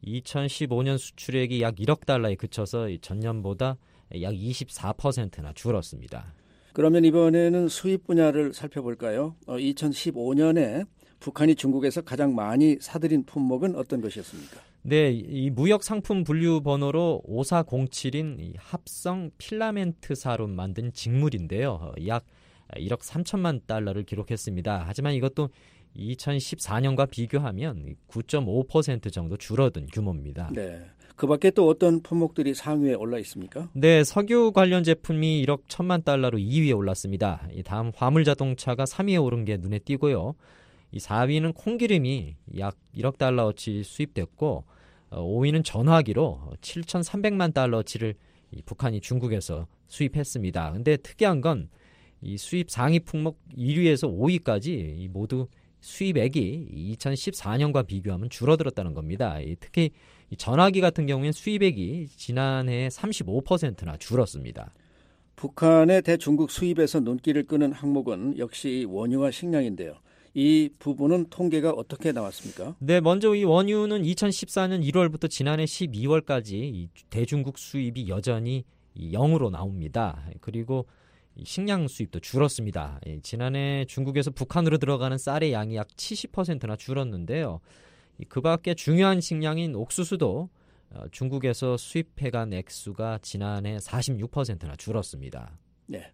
이천십오 년 수출액이 약 일억 달러에 그쳐서 전년보다 약 이십사 퍼센트나 줄었습니다. 그러면 이번에는 수입 분야를 살펴볼까요? 어, 이천십오 년에 북한이 중국에서 가장 많이 사들인 품목은 어떤 것이었습니까? 네, 이 무역 상품 분류 번호로 오사공칠인 이 합성 필라멘트사로 만든 직물인데요. 약 일억 삼천만 달러를 기록했습니다. 하지만 이것도 이천십사 년과 비교하면 구 점 오 퍼센트 정도 줄어든 규모입니다. 네. 그 밖에 또 어떤 품목들이 상위에 올라 있습니까? 네, 석유 관련 제품이 일억 천만 달러로 이 위에 올랐습니다. 다음 화물 자동차가 삼 위에 오른 게 눈에 띄고요. 이 사 위는 콩기름이 약 일억 달러어치 수입됐고 오 위는 전화기로 칠천삼백만 달러어치를 북한이 중국에서 수입했습니다. 근데 특이한 건 이 수입 상위 품목 일 위에서 오 위까지 모두 수입액이 이천십사 년과 비교하면 줄어들었다는 겁니다. 특히 이 전화기 같은 경우에는 수입액이 지난해 삼십오 퍼센트나 줄었습니다. 북한의 대중국 수입에서 눈길을 끄는 항목은 역시 원유와 식량인데요. 이 부분은 통계가 어떻게 나왔습니까? 네, 먼저 이 원유는 이천십사 년 일월부터 지난해 십이월까지 이 대중국 수입이 여전히 영으로 나옵니다. 그리고 식량 수입도 줄었습니다. 지난해 중국에서 북한으로 들어가는 쌀의 양이 약 칠십 퍼센트나 줄었는데요. 그 밖에 중요한 식량인 옥수수도 중국에서 수입해간 액수가 지난해 사십육 퍼센트나 줄었습니다. 네.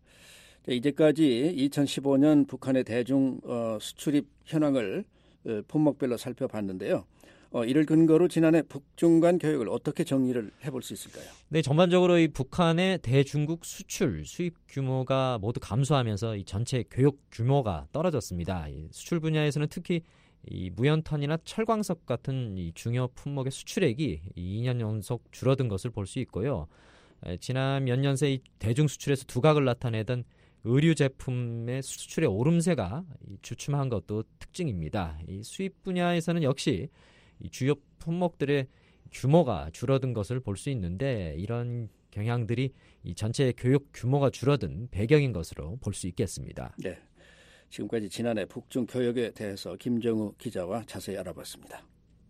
이제까지 이천십오 년 북한의 대중 수출입 현황을 품목별로 살펴봤는데요. 어, 이를 근거로 지난해 북중 간 교역을 어떻게 정리를 해볼 수 있을까요? 네, 전반적으로 이 북한의 대중국 수출 수입 규모가 모두 감소하면서 이 전체 교역 규모가 떨어졌습니다. 이 수출 분야에서는 특히 이 무연탄이나 철광석 같은 이 중요 품목의 수출액이 이 년 연속 줄어든 것을 볼 수 있고요. 에, 지난 몇 년 새 이 대중 수출에서 두각을 나타내던 의류 제품의 수출의 오름세가 주춤한 것도 특징입니다. 이 수입 분야에서는 역시 이 주요 품목들의 규모가 줄어든 것을 볼 수 있는데 이런 경향들이 이 전체 교역 규모가 줄어든 배경인 것으로 볼 수 있겠습니다. 네, 지금까지 지난해 북중 교역에 대해서 김정우 기자와 자세히 알아봤습니다.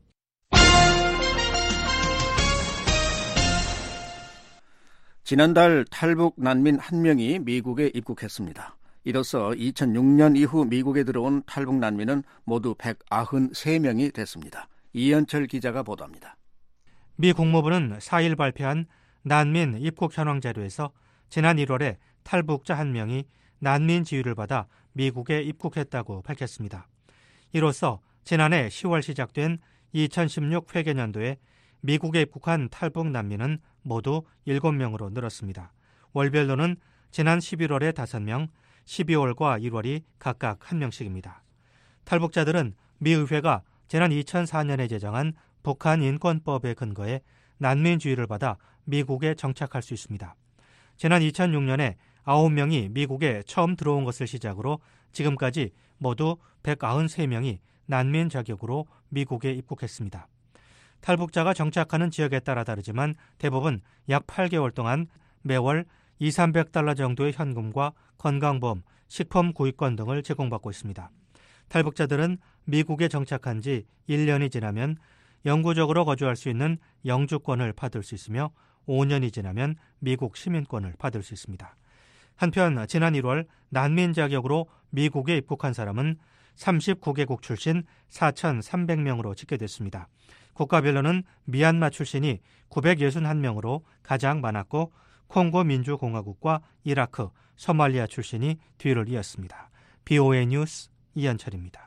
지난달 탈북 난민 한 명이 미국에 입국했습니다. 이로써 이천육 년 이후 미국에 들어온 탈북 난민은 모두 백구십삼 명이 됐습니다. 이현철 기자가 보도합니다. 미 국무부는 사 일 발표한 난민 입국 현황 자료에서 지난 일월에 탈북자 한 명이 난민 지위를 받아 미국에 입국했다고 밝혔습니다. 이로써 지난해 시월 시작된 이천십육 회계년도에 미국에 입국한 탈북 난민은 모두 일곱 명으로 늘었습니다. 월별로는 지난 십일월에 다섯 명, 십이월과 일월이 각각 한 명씩입니다. 탈북자들은 미 의회가 지난 이천사 년에 제정한 북한 인권법에 근거해 난민주의를 받아 미국에 정착할 수 있습니다. 지난 이천육 년에 아홉 명이 미국에 처음 들어온 것을 시작으로 지금까지 모두 백구십삼 명이 난민 자격으로 미국에 입국했습니다. 탈북자가 정착하는 지역에 따라 다르지만 대부분 약 팔 개월 동안 매월 이삼백 달러 정도의 현금과 건강보험, 식품 구입권 등을 제공받고 있습니다. 탈북자들은 미국에 정착한 지 일 년이 지나면 영구적으로 거주할 수 있는 영주권을 받을 수 있으며 오 년이 지나면 미국 시민권을 받을 수 있습니다. 한편 지난 일월 난민 자격으로 미국에 입국한 사람은 삼십구 개국 출신 사천삼백 명으로 집계됐습니다. 국가별로는 미얀마 출신이 구백육십일 명으로 가장 많았고 콩고 민주공화국과 이라크, 소말리아 출신이 뒤를 이었습니다. 비오에이 뉴스 이현철입니다.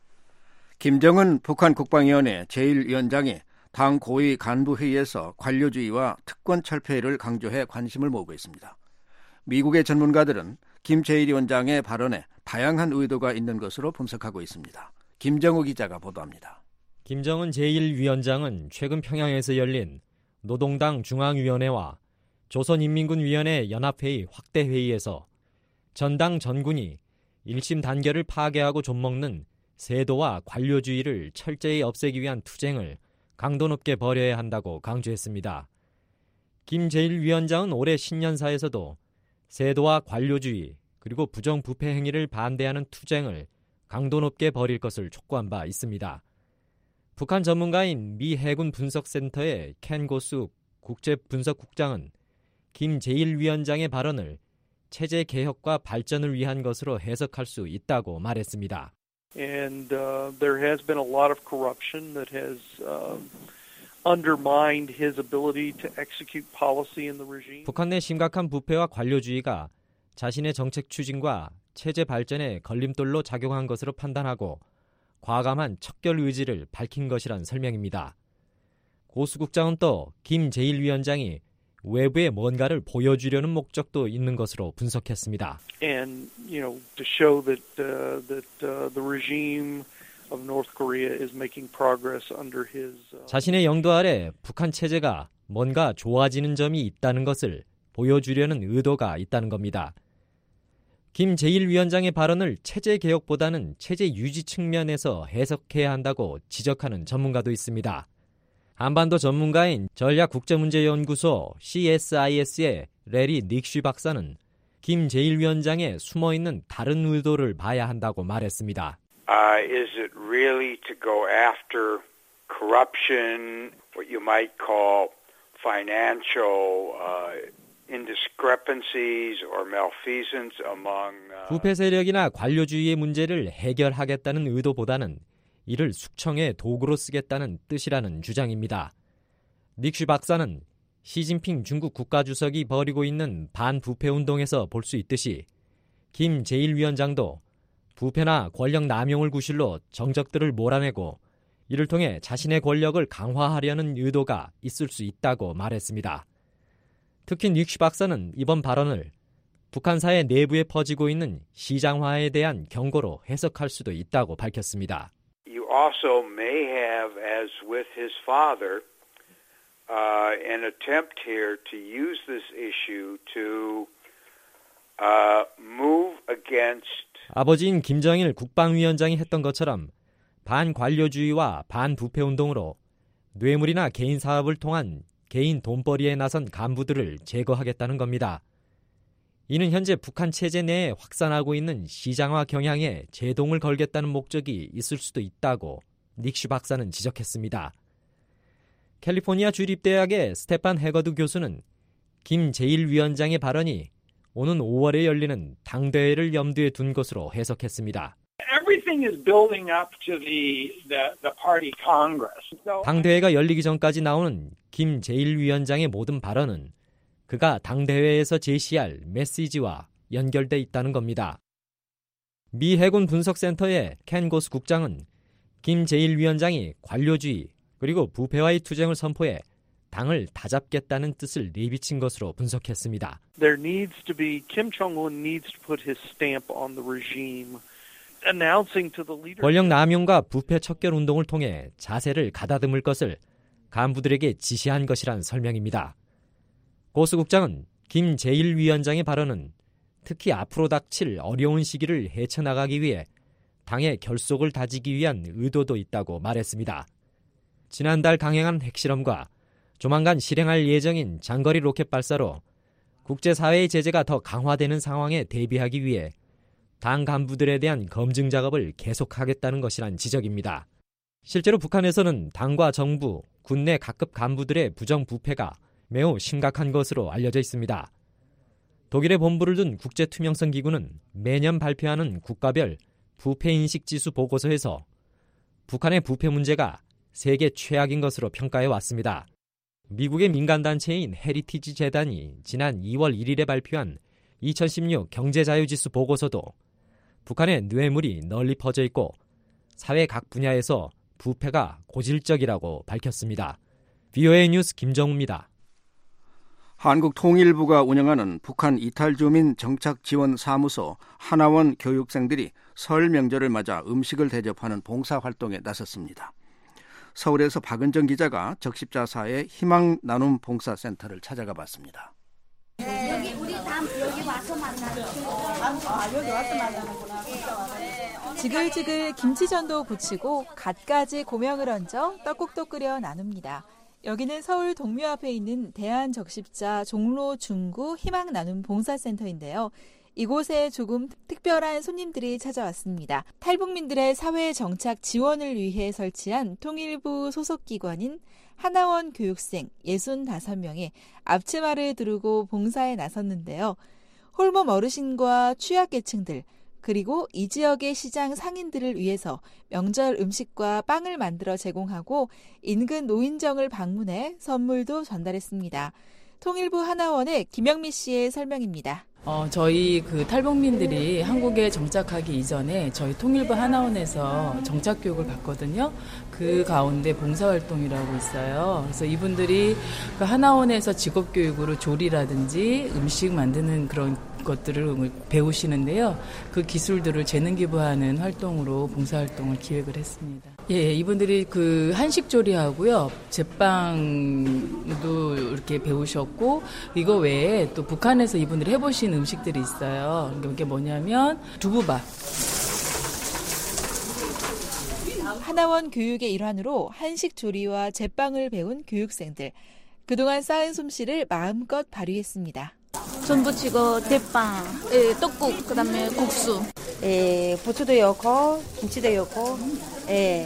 김정은 북한 국방위원회 제일 위원장이 당 고위 간부회의에서 관료주의와 특권 철폐를 강조해 관심을 모으고 있습니다. 미국의 전문가들은 김 제일 위원장의 발언에 다양한 의도가 있는 것으로 분석하고 있습니다. 김정우 기자가 보도합니다. 김정은 제일 위원장은 최근 평양에서 열린 노동당 중앙위원회와 조선인민군위원회 연합회의 확대회의에서 전당 전군이 일심 단결을 파괴하고 좀먹는 세도와 관료주의를 철저히 없애기 위한 투쟁을 강도 높게 벌여야 한다고 강조했습니다. 김 제일 위원장은 올해 신년사에서도 세도와 관료주의 그리고 부정부패 행위를 반대하는 투쟁을 강도 높게 벌일 것을 촉구한 바 있습니다. 북한 전문가인 미 해군 분석센터의 켄 고수 국제분석국장은 김 제일 위원장의 발언을 체제 개혁과 발전을 위한 것으로 해석할 수 있다고 말했습니다. And uh, there has been a lot of corruption that has uh, undermined his ability to execute policy in the regime. 북한 내 심각한 부패와 관료주의가 자신의 정책 추진과 체제 발전에 걸림돌로 작용한 것으로 판단하고 과감한 척결 의지를 밝힌 것이란 설명입니다. 고수 국장은 또 김 제일 위원장이 외부에 뭔가를 보여주려는 목적도 있는 것으로 분석했습니다. And you know, to show that uh, that uh, the regime of North Korea is making progress under his uh... 자신의 영도 아래 북한 체제가 뭔가 좋아지는 점이 있다는 것을 보여주려는 의도가 있다는 겁니다. 김 제일 위원장의 발언을 체제 개혁보다는 체제 유지 측면에서 해석해야 한다고 지적하는 전문가도 있습니다. 한반도 전문가인 전략국제문제연구소 씨에스아이에스의 레리 닉쉬 박사는 김 제일 위원장의 숨어있는 다른 의도를 봐야 한다고 말했습니다. Uh, is it really to go after corruption, what you might call financial uh, indiscrepancies or malfeasance among uh... 부패 세력이나 관료주의의 문제를 해결하겠다는 의도보다는 이를 숙청의 도구로 쓰겠다는 뜻이라는 주장입니다. 닉쉬 박사는 시진핑 중국 국가주석이 벌이고 있는 반부패 운동에서 볼 수 있듯이 김 제일 위원장도 부패나 권력 남용을 구실로 정적들을 몰아내고 이를 통해 자신의 권력을 강화하려는 의도가 있을 수 있다고 말했습니다. 특히 닉쉬 박사는 이번 발언을 북한 사회 내부에 퍼지고 있는 시장화에 대한 경고로 해석할 수도 있다고 밝혔습니다. You also may have, as with his father, uh, an attempt here to use this issue to uh, move against. 아버지인 김정일 국방위원장이 했던 것처럼 반관료주의와 반부패 운동으로 뇌물이나 개인 사업을 통한 개인 돈벌이에 나선 간부들을 제거하겠다는 겁니다. 이는 현재 북한 체제 내에 확산하고 있는 시장화 경향에 제동을 걸겠다는 목적이 있을 수도 있다고 닉쉬 박사는 지적했습니다. 캘리포니아 주립대학의 스테판 해거드 교수는 김 제일 위원장의 발언이 오는 오월에 열리는 당대회를 염두에 둔 것으로 해석했습니다. Everything is building up to the, the, the party congress. 당대회가 열리기 전까지 나오는 김 제일 위원장의 모든 발언은 그가 당대회에서 제시할 메시지와 연결돼 있다는 겁니다. 미 해군 분석센터의 켄 고스 국장은 김 제일 위원장이 관료주의 그리고 부패와의 투쟁을 선포해 당을 다잡겠다는 뜻을 내비친 것으로 분석했습니다. There needs to be Kim Jong-un needs to put his stamp on the regime, announcing to the leader. 권력 남용과 부패 척결 운동을 통해 자세를 가다듬을 것을 간부들에게 지시한 것이란 설명입니다. 고수국장은 김 제일 위원장의 발언은 특히 앞으로 닥칠 어려운 시기를 헤쳐나가기 위해 당의 결속을 다지기 위한 의도도 있다고 말했습니다. 지난달 강행한 핵실험과 조만간 실행할 예정인 장거리 로켓 발사로 국제사회의 제재가 더 강화되는 상황에 대비하기 위해 당 간부들에 대한 검증 작업을 계속하겠다는 것이란 지적입니다. 실제로 북한에서는 당과 정부, 군내 각급 간부들의 부정부패가 매우 심각한 것으로 알려져 있습니다. 독일에 본부를 둔 국제투명성기구는 매년 발표하는 국가별 부패인식지수 보고서에서 북한의 부패 문제가 세계 최악인 것으로 평가해 왔습니다. 미국의 민간단체인 헤리티지 재단이 지난 이월 일일에 발표한 이천십육 경제자유지수 보고서도 북한의 뇌물이 널리 퍼져 있고 사회 각 분야에서 부패가 고질적이라고 밝혔습니다. 브이오에이 뉴스 김정우입니다. 한국통일부가 운영하는 북한 이탈주민 정착지원사무소 하나원 교육생들이 설 명절을 맞아 음식을 대접하는 봉사활동에 나섰습니다. 서울에서 박은정 기자가 적십자사의 희망 나눔 봉사센터를 찾아가 봤습니다. 여기 우리 다 여기 와서 만나요. 아, 여기 와서 만나는구나. 지글지글 김치전도 부치고 갖가지 고명을 얹어 떡국도 끓여 나눕니다. 여기는 서울 동묘 앞에 있는 대한적십자 종로 중구 희망 나눔 봉사센터인데요. 이곳에 조금 특별한 손님들이 찾아왔습니다. 탈북민들의 사회 정착 지원을 위해 설치한 통일부 소속기관인 하나원 교육생 육십오 명이 앞치마를 두르고 봉사에 나섰는데요. 홀몸 어르신과 취약계층들 그리고 이 지역의 시장 상인들을 위해서 명절 음식과 빵을 만들어 제공하고 인근 노인정을 방문해 선물도 전달했습니다. 통일부 하나원의 김영미 씨의 설명입니다. 어, 저희 그 탈북민들이 한국에 정착하기 이전에 저희 통일부 하나원에서 정착 교육을 받거든요. 그 가운데 봉사활동이라고 있어요. 그래서 이분들이 그 하나원에서 직업 교육으로 조리라든지 음식 만드는 그런 것들을 배우시는데요. 그 기술들을 재능 기부하는 활동으로 봉사활동을 기획을 했습니다. 예, 이분들이 그 한식 조리하고요. 제빵도 이렇게 배우셨고, 이거 외에 또 북한에서 이분들이 해보신 음식들이 있어요. 이게 뭐냐면 두부밥. 하나원 교육의 일환으로 한식 조리와 제빵을 배운 교육생들. 그동안 쌓은 솜씨를 마음껏 발휘했습니다. 전 부치고 대빵, 에, 떡국, 그다음에 국수. 에, 부추도 넣고 김치도 넣고, 에,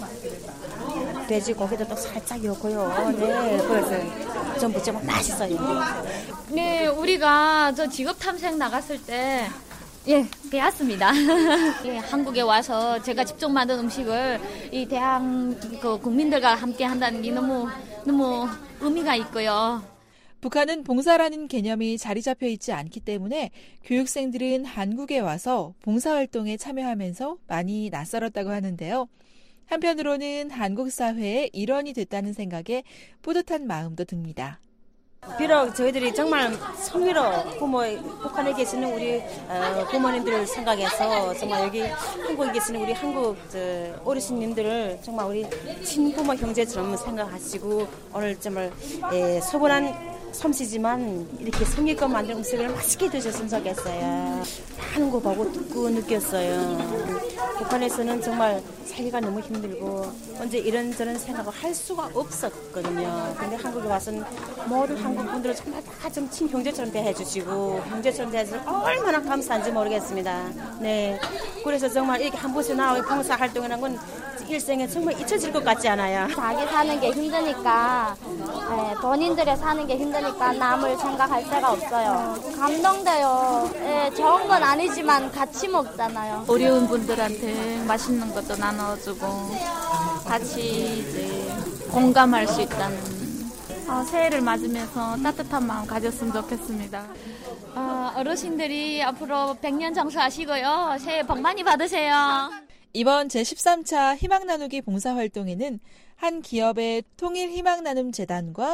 돼지고기도 또 살짝 넣고요. 네, 그래서 전 부치면 맛있어요. 네, 우리가 저 직업 탐색 나갔을 때. 예, 배웠습니다. 예, 한국에 와서 제가 직접 만든 음식을 이 대한 그 국민들과 함께 한다는 게 너무 너무 의미가 있고요. 북한은 봉사라는 개념이 자리 잡혀 있지 않기 때문에 교육생들은 한국에 와서 봉사활동에 참여하면서 많이 낯설었다고 하는데요. 한편으로는 한국 사회의 일원이 됐다는 생각에 뿌듯한 마음도 듭니다. 비록 저희들이 정말 성위로 부모, 북한에 계시는 우리 어, 부모님들을 생각해서 정말 여기 한국에 계시는 우리 한국 저, 어르신님들을 정말 우리 친부모 형제처럼 생각하시고 오늘 정말 예, 소분한 솜씨지만 이렇게 성의껏 만든 음식을 맛있게 드셨으면 좋겠어요. 하는 거 보고 듣고 느꼈어요. 북한에서는 정말 살기가 너무 힘들고 언제 이런저런 생각을 할 수가 없었거든요. 근데 한국에 와서는 모든 한국 분들은 정말 다 좀 친형제처럼 대해주시고 형제처럼 대해주시고 얼마나 감사한지 모르겠습니다. 네, 그래서 정말 이렇게 한 번씩 나오고 봉사활동이라는 건 일생에 정말 잊혀질 것 같지 않아요. 자기 사는 게 힘드니까 네, 본인들의 사는 게 힘드니까 남을 생각할 새가 없어요. 감동돼요. 네, 좋은 건 아니지만 같이 먹잖아요. 어려운 분들한테 맛있는 것도 나눠주고 같이 이제 공감할 수 있다는 어, 새해를 맞으면서 따뜻한 마음 가졌으면 좋겠습니다. 어, 어르신들이 앞으로 백 년 장수하시고요. 새해 복 많이 받으세요. 이번 제십삼 차 희망나누기 봉사활동에는 한 기업의 통일희망나눔재단과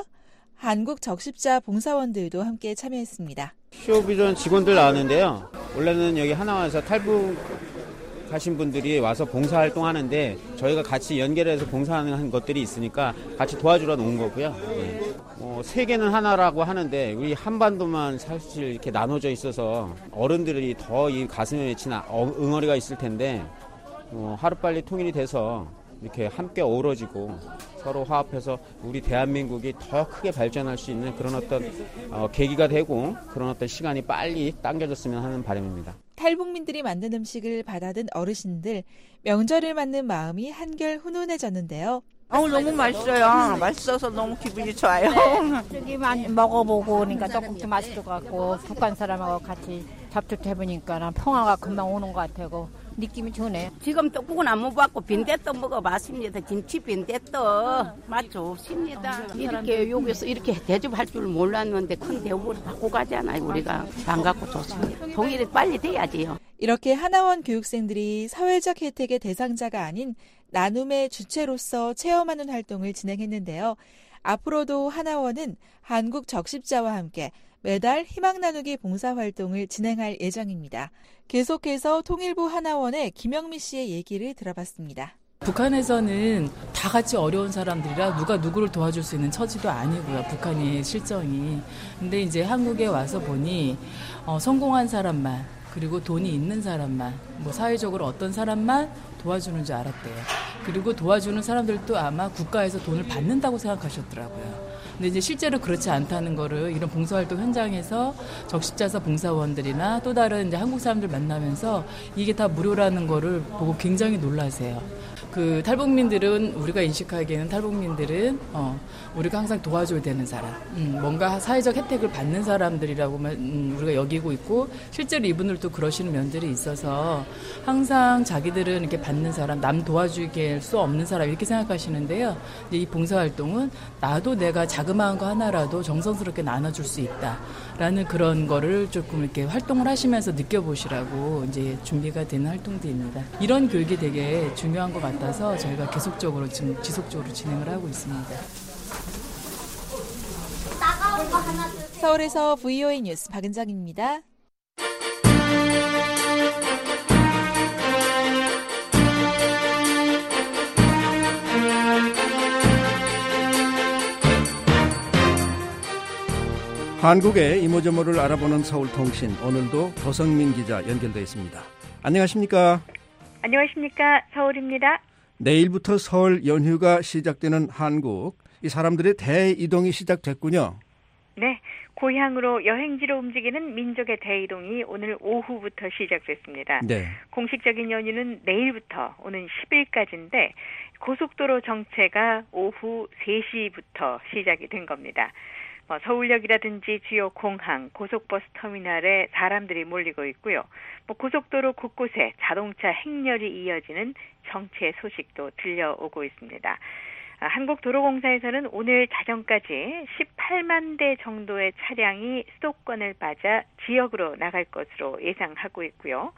한국적십자 봉사원들도 함께 참여했습니다. 쇼비전 직원들 나왔는데요. 원래는 여기 하나원에서 탈북 하신 분들이 와서 봉사활동하는데 저희가 같이 연결해서 봉사하는 것들이 있으니까 같이 도와주러 온 거고요. 네. 뭐 세계는 하나라고 하는데 우리 한반도만 사실 이렇게 나눠져 있어서 어른들이 더 이 가슴에 맺힌 응어리가 있을 텐데 어, 하루빨리 통일이 돼서 이렇게 함께 어우러지고 서로 화합해서 우리 대한민국이 더 크게 발전할 수 있는 그런 어떤 어, 계기가 되고 그런 어떤 시간이 빨리 당겨졌으면 하는 바람입니다. 탈북민들이 만든 음식을 받아든 어르신들, 명절을 맞는 마음이 한결 훈훈해졌는데요. 어, 너무 맛있어요. 맛있어서 너무 기분이 좋아요. 저기 많이 먹어보고 그러니까 떡국도 맛있을 것 같고 북한 사람하고 같이 잡숫해보니까 평화가 금방 오는 것 같고 느낌이 좋네. 지금 떡국은 안 먹어봤고 빈대떡 먹어봤습니다. 김치 빈대떡 맛 좋습니다. 이렇게 여기서 이렇게 대접할 줄 몰랐는데 큰 대우를 받고 가잖아요. 우리가 반갑고 좋습니다. 통일이 빨리 돼야지요. 이렇게 하나원 교육생들이 사회적 혜택의 대상자가 아닌 나눔의 주체로서 체험하는 활동을 진행했는데요. 앞으로도 하나원은 한국적십자와 함께 매달 희망나누기 봉사활동을 진행할 예정입니다. 계속해서 통일부 하나원의 김영미 씨의 얘기를 들어봤습니다. 북한에서는 다 같이 어려운 사람들이라 누가 누구를 도와줄 수 있는 처지도 아니고요. 북한의 실정이. 근데 이제 한국에 와서 보니 어, 성공한 사람만 그리고 돈이 있는 사람만 뭐 사회적으로 어떤 사람만 도와주는 줄 알았대요. 그리고 도와주는 사람들도 아마 국가에서 돈을 받는다고 생각하셨더라고요. 근데 이제 실제로 그렇지 않다는 거를 이런 봉사활동 현장에서 적십자사 봉사원들이나 또 다른 이제 한국 사람들 만나면서 이게 다 무료라는 거를 보고 굉장히 놀라세요. 그 탈북민들은 우리가 인식하기에는 탈북민들은 어, 우리가 항상 도와줘야 되는 사람, 음, 뭔가 사회적 혜택을 받는 사람들이라고만 음, 우리가 여기고 있고 실제로 이분들도 그러시는 면들이 있어서 항상 자기들은 이렇게 받는 사람, 남 도와주게 할 수 없는 사람 이렇게 생각하시는데요. 이제 이 봉사활동은 나도 내가 자그마한 거 하나라도 정성스럽게 나눠줄 수 있다라는 그런 거를 조금 이렇게 활동을 하시면서 느껴보시라고 이제 준비가 되는 활동들입니다. 이런 교육이 되게 중요한 것 같아요. 따라서 저희가 계속적으로 지금 지속적으로 진행을 하고 있습니다. 서울에서 브이오에이 뉴스 박은정입니다. 한국의 이모저모를 알아보는 서울통신, 오늘도 도성민 기자 연결되어 있습니다. 안녕하십니까? 안녕하십니까? 서울입니다. 내일부터 설 연휴가 시작되는 한국, 이 사람들의 대이동이 시작됐군요. 네, 고향으로 여행지로 움직이는 민족의 대이동이 오늘 오후부터 시작됐습니다. 네. 공식적인 연휴는 내일부터 오는 십 일까지인데 고속도로 정체가 오후 세 시부터 시작이 된 겁니다. 뭐 서울역이라든지 주요 공항, 고속버스 터미널에 사람들이 몰리고 있고요. 뭐 고속도로 곳곳에 자동차 행렬이 이어지는 정체 소식도 들려오고 있습니다. 아, 한국도로공사에서는 오늘 자정까지 십팔만 대 정도의 차량이 수도권을 빠져 지역으로 나갈 것으로 예상하고 있고요.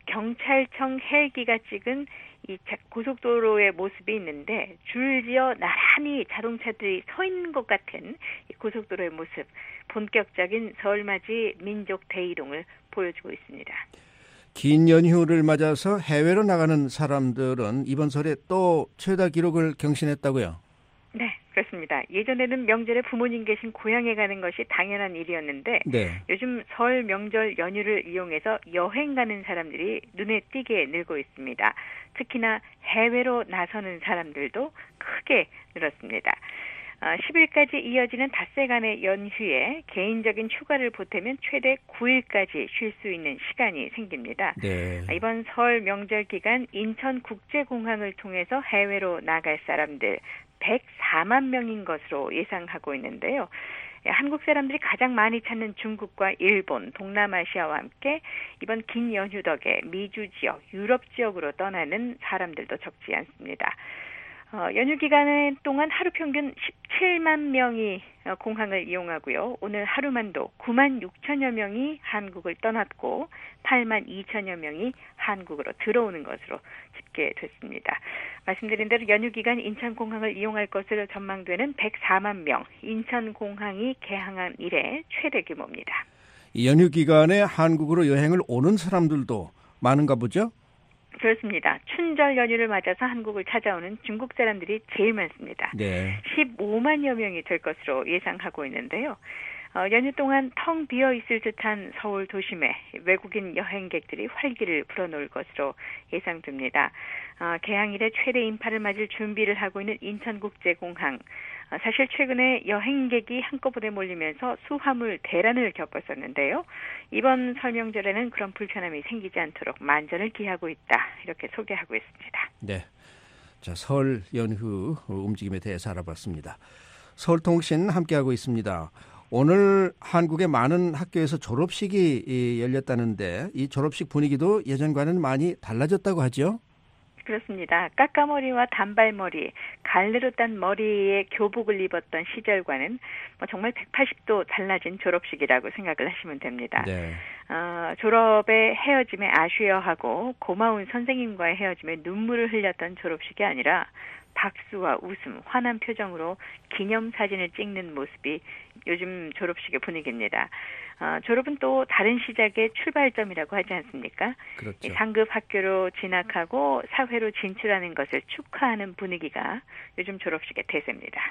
경찰청 헬기가 찍은 이 고속도로의 모습이 있는데 줄지어 나란히 자동차들이 서 있는 것 같은 이 고속도로의 모습, 본격적인 설맞이 민족 대이동을 보여주고 있습니다. 긴 연휴를 맞아서 해외로 나가는 사람들은 이번 설에 또 최다 기록을 경신했다고요? 네, 그렇습니다. 예전에는 명절에 부모님 계신 고향에 가는 것이 당연한 일이었는데 네. 요즘 설 명절 연휴를 이용해서 여행 가는 사람들이 눈에 띄게 늘고 있습니다. 특히나 해외로 나서는 사람들도 크게 늘었습니다. 십 일까지 이어지는 닷새간의 연휴에 개인적인 휴가를 보태면 최대 구 일까지 쉴 수 있는 시간이 생깁니다. 네. 이번 설 명절 기간 인천국제공항을 통해서 해외로 나갈 사람들 백사만 명인 것으로 예상하고 있는데요. 한국 사람들이 가장 많이 찾는 중국과 일본, 동남아시아와 함께 이번 긴 연휴 덕에 미주 지역, 유럽 지역으로 떠나는 사람들도 적지 않습니다. 어, 연휴 기간 동안 하루 평균 십칠만 명이 공항을 이용하고요. 오늘 하루만도 구만 육천여 명이 한국을 떠났고 팔만 이천여 명이 한국으로 들어오는 것으로 집계됐습니다. 말씀드린 대로 연휴 기간 인천공항을 이용할 것으로 전망되는 백사만 명, 인천공항이 개항한 이래 최대 규모입니다. 연휴 기간에 한국으로 여행을 오는 사람들도 많은가 보죠? 그렇습니다. 춘절 연휴를 맞아서 한국을 찾아오는 중국 사람들이 제일 많습니다. 네. 십오만여 명이 될 것으로 예상하고 있는데요. 어, 연휴 동안 텅 비어 있을 듯한 서울 도심에 외국인 여행객들이 활기를 불어넣을 것으로 예상됩니다. 어, 개항 이래 최대 인파를 맞을 준비를 하고 있는 인천국제공항. 어, 사실 최근에 여행객이 한꺼번에 몰리면서 수화물 대란을 겪었었는데요. 이번 설명절에는 그런 불편함이 생기지 않도록 만전을 기하고 있다. 이렇게 소개하고 있습니다. 네. 자, 설 연휴 움직임에 대해서 알아봤습니다. 서울통신 함께하고 있습니다. 오늘 한국의 많은 학교에서 졸업식이 열렸다는데 이 졸업식 분위기도 예전과는 많이 달라졌다고 하죠? 그렇습니다. 까까머리와 단발머리, 갈래로 딴 머리에 교복을 입었던 시절과는 뭐 정말 백팔십 도 달라진 졸업식이라고 생각을 하시면 됩니다. 네. 어, 졸업에 헤어짐에 아쉬워하고 고마운 선생님과의 헤어짐에 눈물을 흘렸던 졸업식이 아니라 박수와 웃음, 환한 표정으로 기념사진을 찍는 모습이 요즘 졸업식의 분위기입니다. 어, 졸업은 또 다른 시작의 출발점이라고 하지 않습니까? 그렇죠. 상급 학교로 진학하고 사회로 진출하는 것을 축하하는 분위기가 요즘 졸업식의 대세입니다.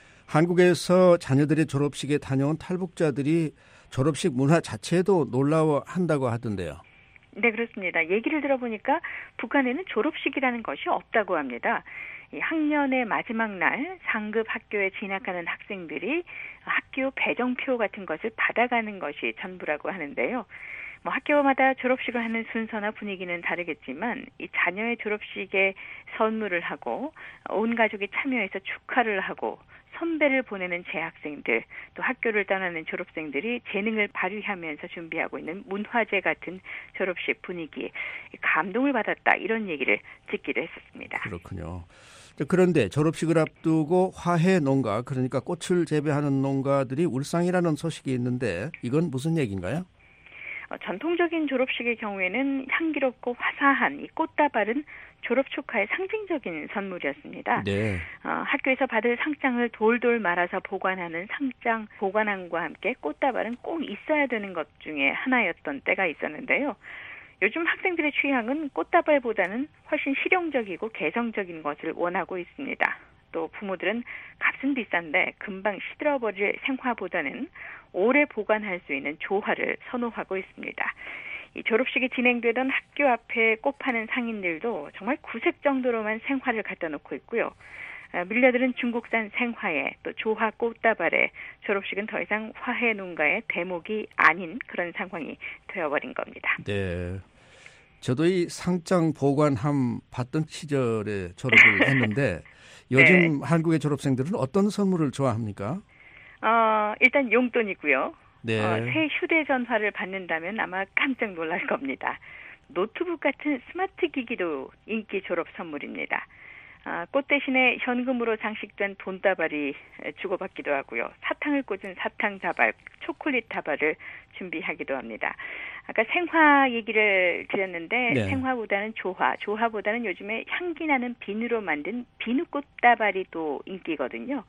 한국에서 자녀들의 졸업식에 다녀온 탈북자들이 졸업식 문화 자체에도 놀라워한다고 하던데요. 네, 그렇습니다. 얘기를 들어보니까 북한에는 졸업식이라는 것이 없다고 합니다. 이 학년의 마지막 날 상급 학교에 진학하는 학생들이 학교 배정표 같은 것을 받아가는 것이 전부라고 하는데요. 뭐 학교마다 졸업식을 하는 순서나 분위기는 다르겠지만 이 자녀의 졸업식에 선물을 하고 온 가족이 참여해서 축하를 하고 선배를 보내는 재학생들, 또 학교를 떠나는 졸업생들이 재능을 발휘하면서 준비하고 있는 문화제 같은 졸업식 분위기, 감동을 받았다 이런 얘기를 듣기도 했었습니다. 그렇군요. 그런데 졸업식을 앞두고 화훼 농가, 그러니까 꽃을 재배하는 농가들이 울상이라는 소식이 있는데 이건 무슨 얘기인가요? 어, 전통적인 졸업식의 경우에는 향기롭고 화사한 이 꽃다발은 졸업 축하의 상징적인 선물이었습니다. 네. 어, 학교에서 받을 상장을 돌돌 말아서 보관하는 상장 보관함과 함께 꽃다발은 꼭 있어야 되는 것 중에 하나였던 때가 있었는데요. 요즘 학생들의 취향은 꽃다발보다는 훨씬 실용적이고 개성적인 것을 원하고 있습니다. 또 부모들은 값은 비싼데 금방 시들어버릴 생화보다는 오래 보관할 수 있는 조화를 선호하고 있습니다. 이 졸업식이 진행되던 학교 앞에 꽃 파는 상인들도 정말 구색 정도로만 생화를 갖다 놓고 있고요. 밀려드는 중국산 생화에 또 조화 꽃다발에 졸업식은 더 이상 화훼 농가의 대목이 아닌 그런 상황이 되어버린 겁니다. 네. 저도 이 상장 보관함 받던 시절에 졸업을 했는데 요즘 네. 한국의 졸업생들은 어떤 선물을 좋아합니까? 어, 일단 용돈이고요. 네. 어, 새 휴대전화를 받는다면 아마 깜짝 놀랄 겁니다. 노트북 같은 스마트 기기도 인기 졸업 선물입니다. 아, 꽃 대신에 현금으로 장식된 돈다발이 주고받기도 하고요. 사탕을 꽂은 사탕다발, 초콜릿 다발을 준비하기도 합니다. 아까 생화 얘기를 드렸는데 네. 생화보다는 조화, 조화보다는 요즘에 향기 나는 비누로 만든 비누꽃다발이 또 인기거든요.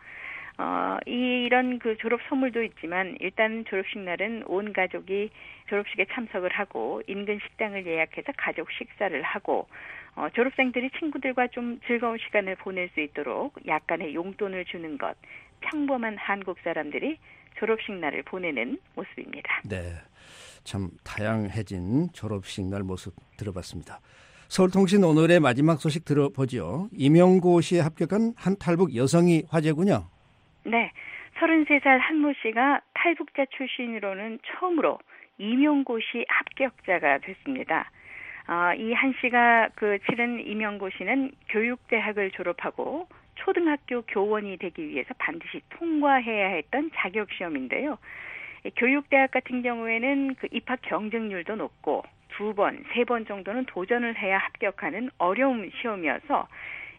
어, 이런 그 졸업 선물도 있지만 일단 졸업식 날은 온 가족이 졸업식에 참석을 하고 인근 식당을 예약해서 가족 식사를 하고 어, 졸업생들이 친구들과 좀 즐거운 시간을 보낼 수 있도록 약간의 용돈을 주는 것, 평범한 한국 사람들이 졸업식 날을 보내는 모습입니다. 네, 참 다양해진 졸업식 날 모습 들어봤습니다. 서울통신 오늘의 마지막 소식 들어보죠. 임용고시에 합격한 한 탈북 여성이 화제군요. 네, 서른세 살 한모 씨가 탈북자 출신으로는 처음으로 임용고시 합격자가 됐습니다. 어, 이 한 씨가 그 치른 임용고시는 교육대학을 졸업하고 초등학교 교원이 되기 위해서 반드시 통과해야 했던 자격시험인데요. 교육대학 같은 경우에는 그 입학 경쟁률도 높고 두 번, 세 번 정도는 도전을 해야 합격하는 어려운 시험이어서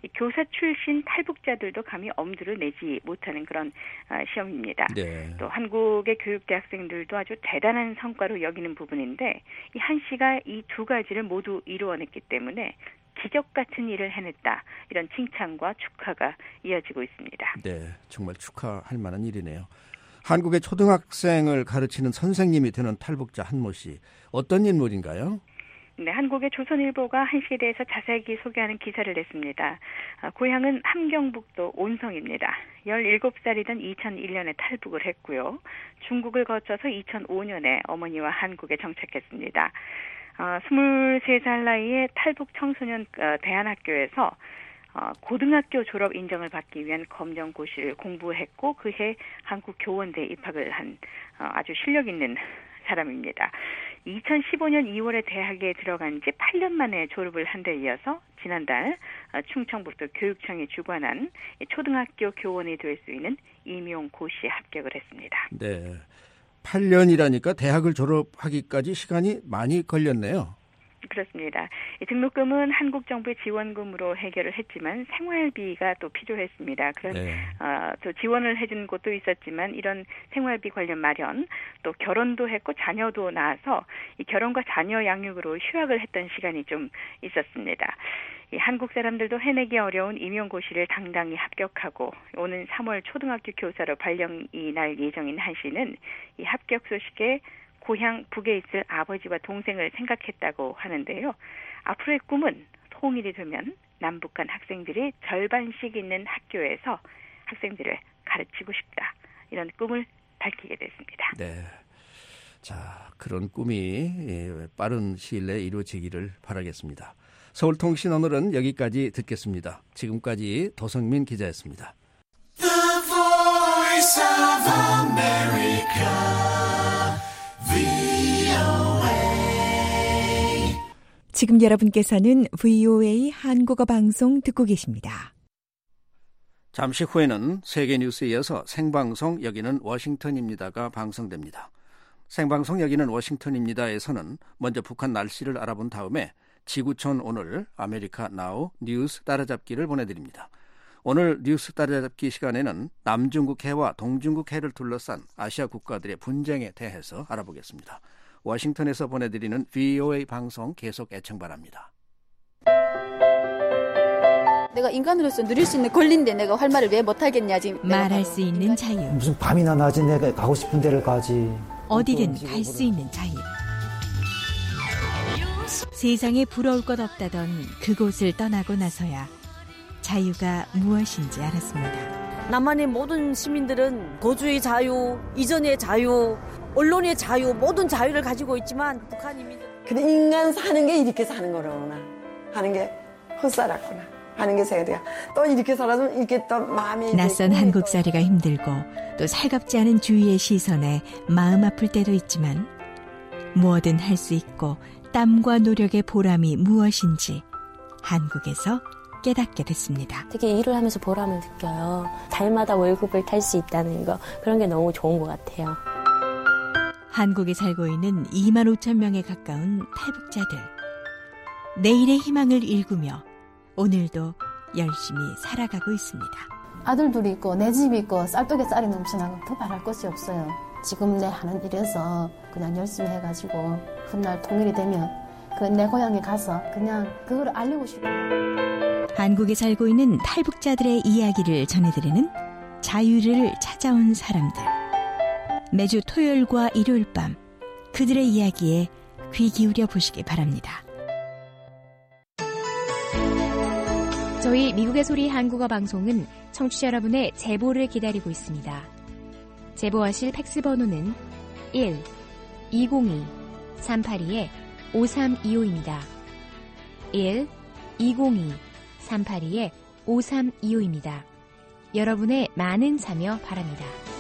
이 교사 출신 탈북자들도 감히 엄두를 내지 못하는 그런 시험입니다. 네. 또 한국의 교육대 학생들도 아주 대단한 성과로 여기는 부분인데 이 한 씨가 이 두 가지를 모두 이루어냈기 때문에 기적 같은 일을 해냈다. 이런 칭찬과 축하가 이어지고 있습니다. 네, 정말 축하할 만한 일이네요. 한국의 초등학생을 가르치는 선생님이 되는 탈북자 한모 씨, 어떤 인물인가요? 네, 한국의 조선일보가 한 씨에 대해서 자세히 소개하는 기사를 냈습니다. 고향은 함경북도 온성입니다. 열일곱 살이던 이천일 년에 탈북을 했고요. 중국을 거쳐서 이천오 년에 어머니와 한국에 정착했습니다. 어, 스물세 살 나이에 탈북 청소년 어, 대안학교에서 어, 고등학교 졸업 인정을 받기 위한 검정고시를 공부했고 그해 한국 교원대에 입학을 한 어, 아주 실력 있는 사람입니다. 이천십오 년 이월에 대학에 들어간 지 팔 년 만에 졸업을 한 데 이어서 지난달 어, 충청북도 교육청이 주관한 초등학교 교원이 될 수 있는 임용고시에 합격을 했습니다. 네. 팔 년이라니까 대학을 졸업하기까지 시간이 많이 걸렸네요. 그렇습니다. 이 등록금은 한국 정부의 지원금으로 해결을 했지만 생활비가 또 필요했습니다. 그런 네. 어, 또 지원을 해준 곳도 있었지만 이런 생활비 관련 마련, 또 결혼도 했고 자녀도 낳아서 이 결혼과 자녀 양육으로 휴학을 했던 시간이 좀 있었습니다. 이 한국 사람들도 해내기 어려운 임용고시를 당당히 합격하고 오는 삼월 초등학교 교사로 발령이 날 예정인 한 씨는 이 합격 소식에 고향 북에 있을 아버지와 동생을 생각했다고 하는데요. 앞으로의 꿈은 통일이 되면 남북 간 학생들이 절반씩 있는 학교에서 학생들을 가르치고 싶다. 이런 꿈을 밝히게 됐습니다. 네. 자, 그런 꿈이 빠른 시일 내에 이루어지기를 바라겠습니다. 서울통신 오늘은 여기까지 듣겠습니다. 지금까지 도성민 기자였습니다. The Voice of America, 브이오에이. 지금 여러분께서는 브이오에이 한국어 방송 듣고 계십니다. 잠시 후에는 세계뉴스에 이어서 생방송 여기는 워싱턴입니다가 방송됩니다. 생방송 여기는 워싱턴입니다에서는 먼저 북한 날씨를 알아본 다음에 지구촌 오늘 아메리카 나우 뉴스 따라잡기를 보내드립니다. 오늘 뉴스 따라잡기 시간에는 남중국 해와 동중국 해를 둘러싼 아시아 국가들의 분쟁에 대해서 알아보겠습니다. 워싱턴에서 보내드리는 브이오에이 방송 계속 애청 바랍니다. 내가 인간으로서 누릴 수 있는 권리인데 내가 할 말을 왜 못하겠냐 지금. 말할 수 있는 자유. 무슨 밤이나 낮에 내가 가고 싶은 데를 가지. 어디든 갈 수 있는 자유. 세상에 부러울 것 없다던 그곳을 떠나고 나서야 자유가 무엇인지 알았습니다. 남한의 모든 시민들은 거주의 자유, 이전의 자유, 언론의 자유, 모든 자유를 가지고 있지만 북한 이민은 근데 인간 사는 게 이렇게 사는 거로구나 하는 게 헛살았구나 하는 게 생각돼요. 또 이렇게 살아서 이렇게 또 마음이 낯선 한국살이가 힘들고 또 살갑지 않은 주위의 시선에 마음 아플 때도 있지만 뭐든 할 수 있고 땀과 노력의 보람이 무엇인지 한국에서 깨닫게 됐습니다. 되게 일을 하면서 보람을 느껴요. 달마다 월급을 탈 수 있다는 거 그런 게 너무 좋은 것 같아요. 한국에 살고 있는 이만 오천 명에 가까운 탈북자들. 내일의 희망을 일구며 오늘도 열심히 살아가고 있습니다. 아들 둘이 있고 내 집이 있고 쌀떡에 쌀이 넘치나고 더 바랄 것이 없어요. 지금 내 하는 일에서 그냥 열심히 해가지고 훗날 통일이 되면 그 내 고향에 가서 그냥 그걸 알리고 싶어요. 한국에 살고 있는 탈북자들의 이야기를 전해드리는 자유를 찾아온 사람들. 매주 토요일과 일요일 밤 그들의 이야기에 귀 기울여 보시기 바랍니다. 저희 미국의 소리 한국어 방송은 청취자 여러분의 제보를 기다리고 있습니다. 제보하실 팩스 번호는 일 이공이 삼팔이 오삼이오입니다. 일 이공이 삼팔이 오삼이오입니다. 여러분의 많은 참여 바랍니다.